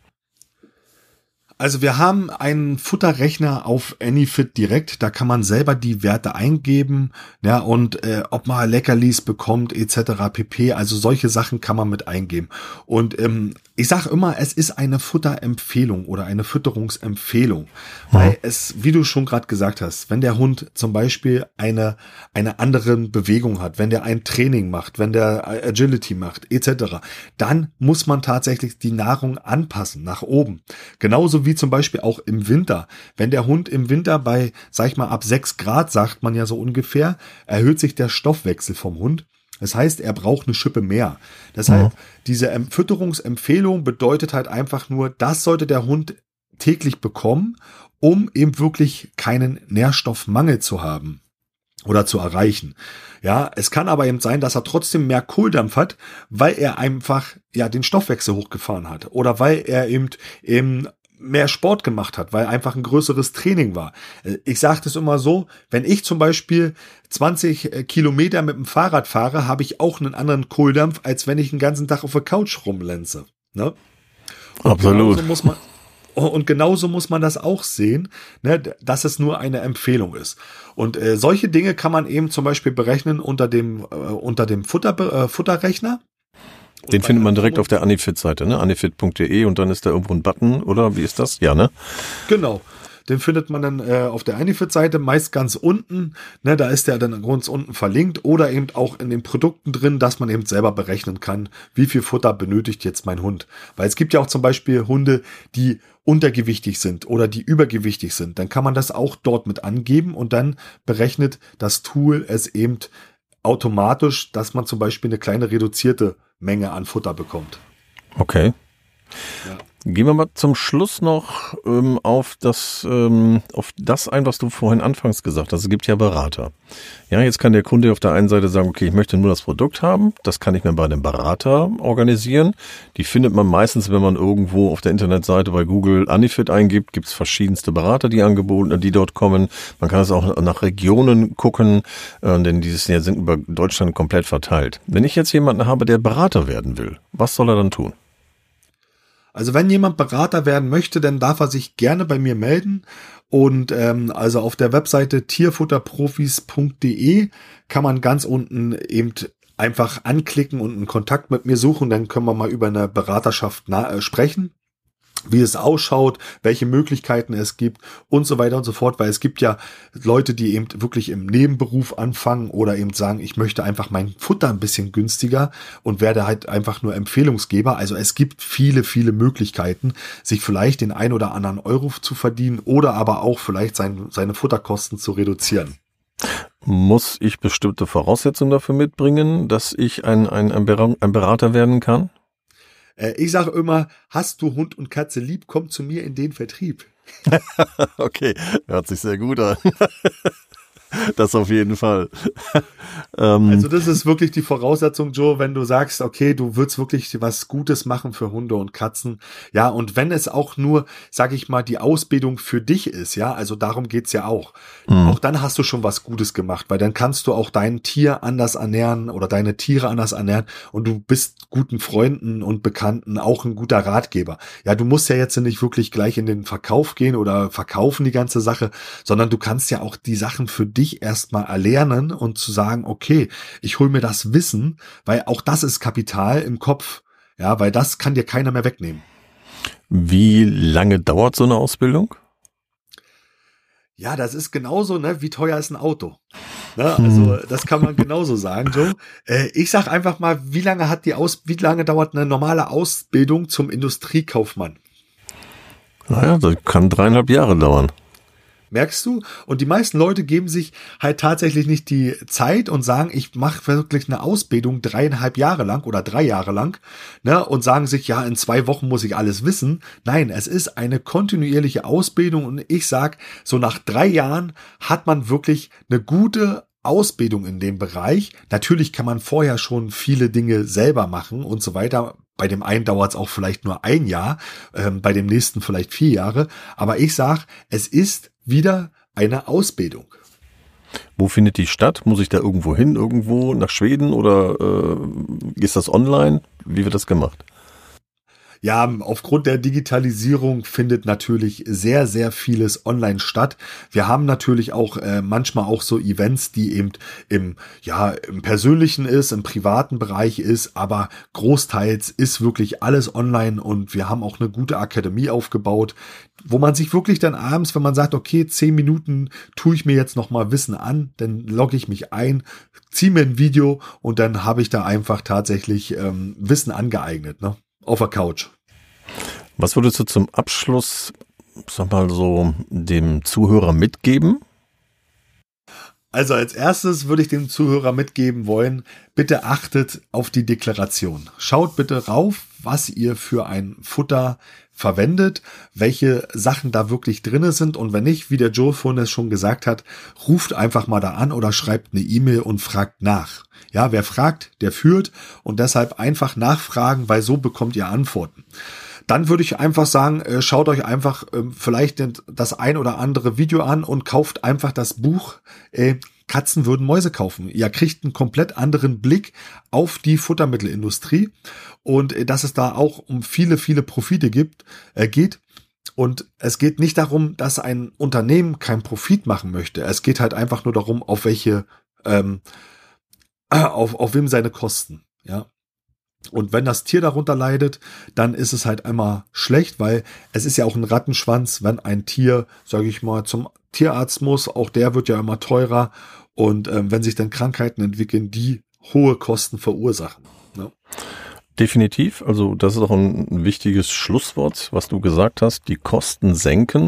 Also wir haben einen Futterrechner auf Anyfit direkt, da kann man selber die Werte eingeben, ja, und äh, ob man Leckerlis bekommt et cetera pp. Also solche Sachen kann man mit eingeben. Und ähm, ich sage immer, es ist eine Futterempfehlung oder eine Fütterungsempfehlung, weil ja. es, wie du schon gerade gesagt hast, wenn der Hund zum Beispiel eine eine andere Bewegung hat, wenn der ein Training macht, wenn der Agility macht, et cetera, dann muss man tatsächlich die Nahrung anpassen nach oben. Genauso wie zum Beispiel auch im Winter. Wenn der Hund im Winter bei, sag ich mal, ab sechs Grad, sagt man ja so ungefähr, erhöht sich der Stoffwechsel vom Hund. Das heißt, er braucht eine Schippe mehr. Deshalb, mhm. diese Fütterungsempfehlung bedeutet halt einfach nur, das sollte der Hund täglich bekommen, um eben wirklich keinen Nährstoffmangel zu haben oder zu erreichen. Ja, es kann aber eben sein, dass er trotzdem mehr Kohldampf hat, weil er einfach ja den Stoffwechsel hochgefahren hat oder weil er eben eben mehr Sport gemacht hat, weil einfach ein größeres Training war. Ich sage das immer so, wenn ich zum Beispiel zwanzig Kilometer mit dem Fahrrad fahre, habe ich auch einen anderen Kohldampf, als wenn ich den ganzen Tag auf der Couch rumlenze. Ne? Und Absolut. Genauso muss man, und genauso muss man das auch sehen, ne, dass es nur eine Empfehlung ist. Und äh, solche Dinge kann man eben zum Beispiel berechnen unter dem, äh, unter dem Futter, äh, Futterrechner. Den findet man direkt auf der Anifit-Seite, ne? anifit punkt de und dann ist da irgendwo ein Button, oder wie ist das? Ja, ne? Genau. Den findet man dann äh, auf der Anifit-Seite, meist ganz unten, ne? Da ist der dann ganz unten verlinkt oder eben auch in den Produkten drin, dass man eben selber berechnen kann, wie viel Futter benötigt jetzt mein Hund. Weil es gibt ja auch zum Beispiel Hunde, die untergewichtig sind oder die übergewichtig sind. Dann kann man das auch dort mit angeben und dann berechnet das Tool es eben automatisch, dass man zum Beispiel eine kleine reduzierte Menge an Futter bekommt. Okay. Ja. Gehen wir mal zum Schluss noch ähm, auf das ähm, auf das ein, was du vorhin anfangs gesagt hast. Es gibt ja Berater. Ja, jetzt kann der Kunde auf der einen Seite sagen, okay, ich möchte nur das Produkt haben. Das kann ich mir bei einem Berater organisieren. Die findet man meistens, wenn man irgendwo auf der Internetseite bei Google Anifit eingibt, gibt es verschiedenste Berater, die angeboten, die dort kommen. Man kann es auch nach Regionen gucken, äh, denn die sind über Deutschland komplett verteilt. Wenn ich jetzt jemanden habe, der Berater werden will, was soll er dann tun? Also wenn jemand Berater werden möchte, dann darf er sich gerne bei mir melden. Und ähm, also auf der Webseite tierfutterprofis punkt de kann man ganz unten eben einfach anklicken und einen Kontakt mit mir suchen. Dann können wir mal über eine Beraterschaft na- äh, sprechen, wie es ausschaut, welche Möglichkeiten es gibt und so weiter und so fort, weil es gibt ja Leute, die eben wirklich im Nebenberuf anfangen oder eben sagen, ich möchte einfach mein Futter ein bisschen günstiger und werde halt einfach nur Empfehlungsgeber. Also es gibt viele, viele Möglichkeiten, sich vielleicht den ein oder anderen Euro zu verdienen oder aber auch vielleicht sein, seine Futterkosten zu reduzieren. Muss ich bestimmte Voraussetzungen dafür mitbringen, dass ich ein, ein, ein Berater werden kann? Ich sage immer, hast du Hund und Katze lieb, komm zu mir in den Vertrieb. Okay, hört sich sehr gut an. Das auf jeden Fall. ähm, also das ist wirklich die Voraussetzung, Joe, wenn du sagst, okay, du willst wirklich was Gutes machen für Hunde und Katzen. Ja, und wenn es auch nur, sag ich mal, die Ausbildung für dich ist, ja, also darum geht's ja auch. Mhm. Auch dann hast du schon was Gutes gemacht, weil dann kannst du auch dein Tier anders ernähren oder deine Tiere anders ernähren und du bist guten Freunden und Bekannten auch ein guter Ratgeber. Ja, du musst ja jetzt nicht wirklich gleich in den Verkauf gehen oder verkaufen die ganze Sache, sondern du kannst ja auch die Sachen für dich erstmal erlernen und zu sagen, okay, ich hole mir das Wissen, weil auch das ist Kapital im Kopf, ja, weil das kann dir keiner mehr wegnehmen. Wie lange dauert so eine Ausbildung? Ja, das ist genauso, ne, wie teuer ist ein Auto. Ne, also das kann man genauso sagen, Joe. Äh, ich sag einfach mal, wie lange hat die Aus, wie lange dauert eine normale Ausbildung zum Industriekaufmann? Naja, das kann dreieinhalb Jahre dauern. Merkst du? Und die meisten Leute geben sich halt tatsächlich nicht die Zeit und sagen, ich mache wirklich eine Ausbildung dreieinhalb Jahre lang oder drei Jahre lang, ne, und sagen sich, ja, in zwei Wochen muss ich alles wissen. Nein, es ist eine kontinuierliche Ausbildung und ich sag, so nach drei Jahren hat man wirklich eine gute Ausbildung in dem Bereich. Natürlich kann man vorher schon viele Dinge selber machen und so weiter. Bei dem einen dauert es auch vielleicht nur ein Jahr, ähm, bei dem nächsten vielleicht vier Jahre. Aber ich sag, es ist wieder eine Ausbildung. Wo findet die statt? Muss ich da irgendwo hin, irgendwo nach Schweden oder äh, ist das online? Wie wird das gemacht? Ja, aufgrund der Digitalisierung findet natürlich sehr, sehr vieles online statt. Wir haben natürlich auch äh, manchmal auch so Events, die eben im, ja, im persönlichen ist, im privaten Bereich ist, aber großteils ist wirklich alles online und wir haben auch eine gute Akademie aufgebaut, wo man sich wirklich dann abends, wenn man sagt, okay, zehn Minuten tue ich mir jetzt nochmal Wissen an, dann logge ich mich ein, ziehe mir ein Video und dann habe ich da einfach tatsächlich ähm, Wissen angeeignet, ne? Auf der Couch. Was würdest du zum Abschluss, sag mal so, dem Zuhörer mitgeben? Also als erstes würde ich dem Zuhörer mitgeben wollen, bitte achtet auf die Deklaration. Schaut bitte rauf, was ihr für ein Futter verwendet, welche Sachen da wirklich drinne sind und wenn nicht, wie der Joe vorhin es schon gesagt hat, ruft einfach mal da an oder schreibt eine E-Mail und fragt nach. Ja, wer fragt, der führt und deshalb einfach nachfragen, weil so bekommt ihr Antworten. Dann würde ich einfach sagen, äh, schaut euch einfach äh, vielleicht das ein oder andere Video an und kauft einfach das Buch äh, Katzen würden Mäuse kaufen. Ihr kriegt einen komplett anderen Blick auf die Futtermittelindustrie und äh, dass es da auch um viele, viele Profite gibt, äh, geht. Und es geht nicht darum, dass ein Unternehmen keinen Profit machen möchte. Es geht halt einfach nur darum, auf welche, ähm, auf, auf wem seine Kosten, ja. Und wenn das Tier darunter leidet, dann ist es halt einmal schlecht, weil es ist ja auch ein Rattenschwanz, wenn ein Tier, sage ich mal, zum Tierarzt muss, auch der wird ja immer teurer und ähm, wenn sich dann Krankheiten entwickeln, die hohe Kosten verursachen. Ne? Definitiv, also das ist auch ein wichtiges Schlusswort, was du gesagt hast, die Kosten senken.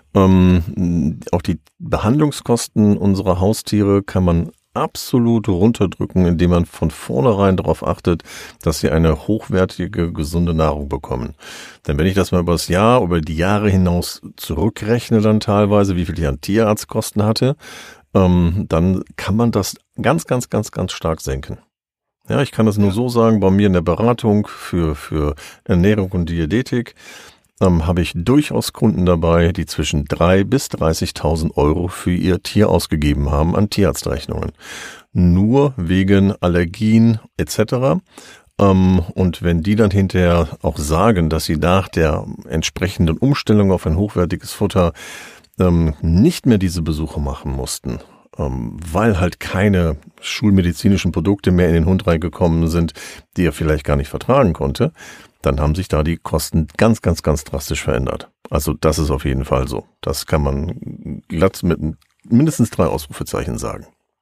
Ähm, auch die Behandlungskosten unserer Haustiere kann man absolut runterdrücken, indem man von vornherein darauf achtet, dass sie eine hochwertige, gesunde Nahrung bekommen. Denn wenn ich das mal über das Jahr, über die Jahre hinaus zurückrechne dann teilweise, wie viel ich an Tierarztkosten hatte, ähm, dann kann man das ganz, ganz, ganz, ganz stark senken. Ja, ich kann das nur ja. so sagen, bei mir in der Beratung für, für Ernährung und Diätetik ähm, habe ich durchaus Kunden dabei, die zwischen drei bis dreißigtausend Euro für ihr Tier ausgegeben haben an Tierarztrechnungen. Nur wegen Allergien et cetera. Ähm, und wenn die dann hinterher auch sagen, dass sie nach der entsprechenden Umstellung auf ein hochwertiges Futter ähm, nicht mehr diese Besuche machen mussten, ähm, weil halt keine schulmedizinischen Produkte mehr in den Hund reingekommen sind, die er vielleicht gar nicht vertragen konnte, dann haben sich da die Kosten ganz, ganz, ganz drastisch verändert. Also das ist auf jeden Fall so. Das kann man glatt mit mindestens drei Ausrufezeichen sagen.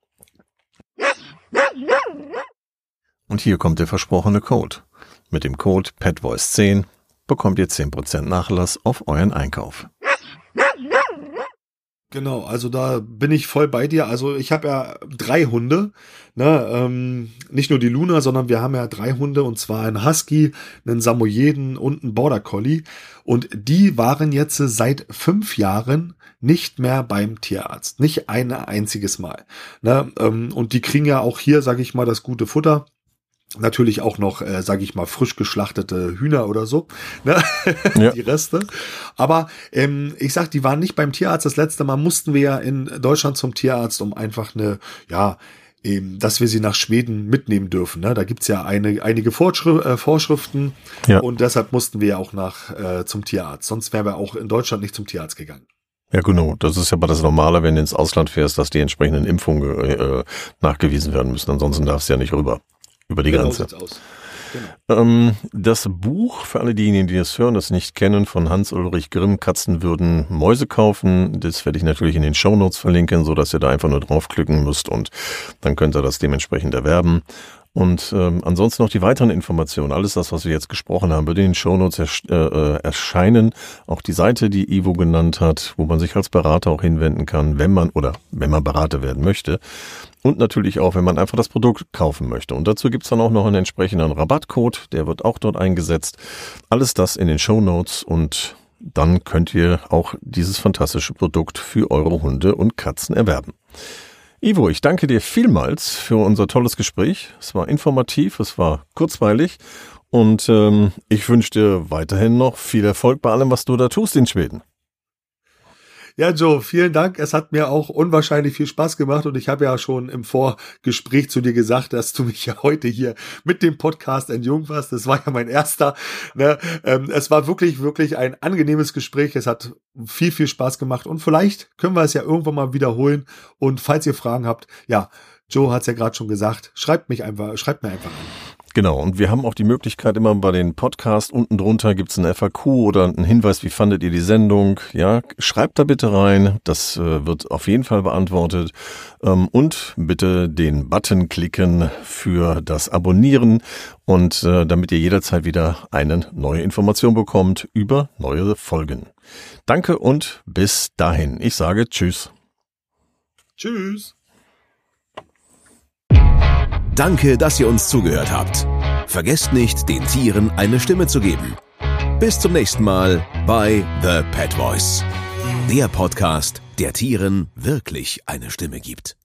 Und hier kommt der versprochene Code. Mit dem Code P E T Voice zehn bekommt ihr zehn Prozent Nachlass auf euren Einkauf. Genau, also da bin ich voll bei dir. Also ich habe ja drei Hunde, ne, ähm, nicht nur die Luna, sondern wir haben ja drei Hunde und zwar einen Husky, einen Samoyeden und einen Border Collie und die waren jetzt seit fünf Jahren nicht mehr beim Tierarzt, nicht ein einziges Mal. Ne, ähm, und die kriegen ja auch hier, sage ich mal, das gute Futter. Natürlich auch noch, äh, sage ich mal, frisch geschlachtete Hühner oder so, ne? Ja. Die Reste. Aber ähm, ich sag, die waren nicht beim Tierarzt. Das letzte Mal mussten wir ja in Deutschland zum Tierarzt, um einfach eine, ja, eben, dass wir sie nach Schweden mitnehmen dürfen. Ne? Da gibt's ja eine, einige Vorschrif- äh, Vorschriften ja. Und deshalb mussten wir ja auch nach äh, zum Tierarzt. Sonst wären wir auch in Deutschland nicht zum Tierarzt gegangen. Ja, genau. Das ist ja aber das Normale, wenn du ins Ausland fährst, dass die entsprechenden Impfungen äh, nachgewiesen werden müssen. Ansonsten darfst du ja nicht rüber. Über die genau, Grenze. Aus. Genau. Ähm, das Buch, für alle diejenigen, die das hören, das nicht kennen, von Hans-Ulrich Grimm, Katzen würden Mäuse kaufen. Das werde ich natürlich in den Shownotes verlinken, so dass ihr da einfach nur draufklicken müsst und dann könnt ihr das dementsprechend erwerben. Und ähm, ansonsten noch die weiteren Informationen, alles das, was wir jetzt gesprochen haben, wird in den Shownotes ersch- äh, erscheinen. Auch die Seite, die Ivo genannt hat, wo man sich als Berater auch hinwenden kann, wenn man oder wenn man Berater werden möchte. Und natürlich auch, wenn man einfach das Produkt kaufen möchte. Und dazu gibt's dann auch noch einen entsprechenden Rabattcode, der wird auch dort eingesetzt. Alles das in den Shownotes und dann könnt ihr auch dieses fantastische Produkt für eure Hunde und Katzen erwerben. Ivo, ich danke dir vielmals für unser tolles Gespräch. Es war informativ, es war kurzweilig und ähm, ich wünsche dir weiterhin noch viel Erfolg bei allem, was du da tust in Schweden. Ja, Joe, vielen Dank. Es hat mir auch unwahrscheinlich viel Spaß gemacht und ich habe ja schon im Vorgespräch zu dir gesagt, dass du mich ja heute hier mit dem Podcast entjungfert hast. Das war ja mein erster. Ne? Ähm, es war wirklich, wirklich ein angenehmes Gespräch. Es hat viel, viel Spaß gemacht und vielleicht können wir es ja irgendwann mal wiederholen. Und falls ihr Fragen habt, ja, Joe hat es ja gerade schon gesagt, schreibt mich einfach, schreibt mir einfach an. Genau, und wir haben auch die Möglichkeit, immer bei den Podcasts unten drunter gibt's ein F A Q oder einen Hinweis, wie fandet ihr die Sendung? Ja, schreibt da bitte rein, das äh, wird auf jeden Fall beantwortet. Ähm, und bitte den Button klicken für das Abonnieren und äh, damit ihr jederzeit wieder eine neue Information bekommt über neue Folgen. Danke und bis dahin. Ich sage Tschüss. Tschüss. Danke, dass ihr uns zugehört habt. Vergesst nicht, den Tieren eine Stimme zu geben. Bis zum nächsten Mal bei The Pet Voice, der Podcast, der Tieren wirklich eine Stimme gibt.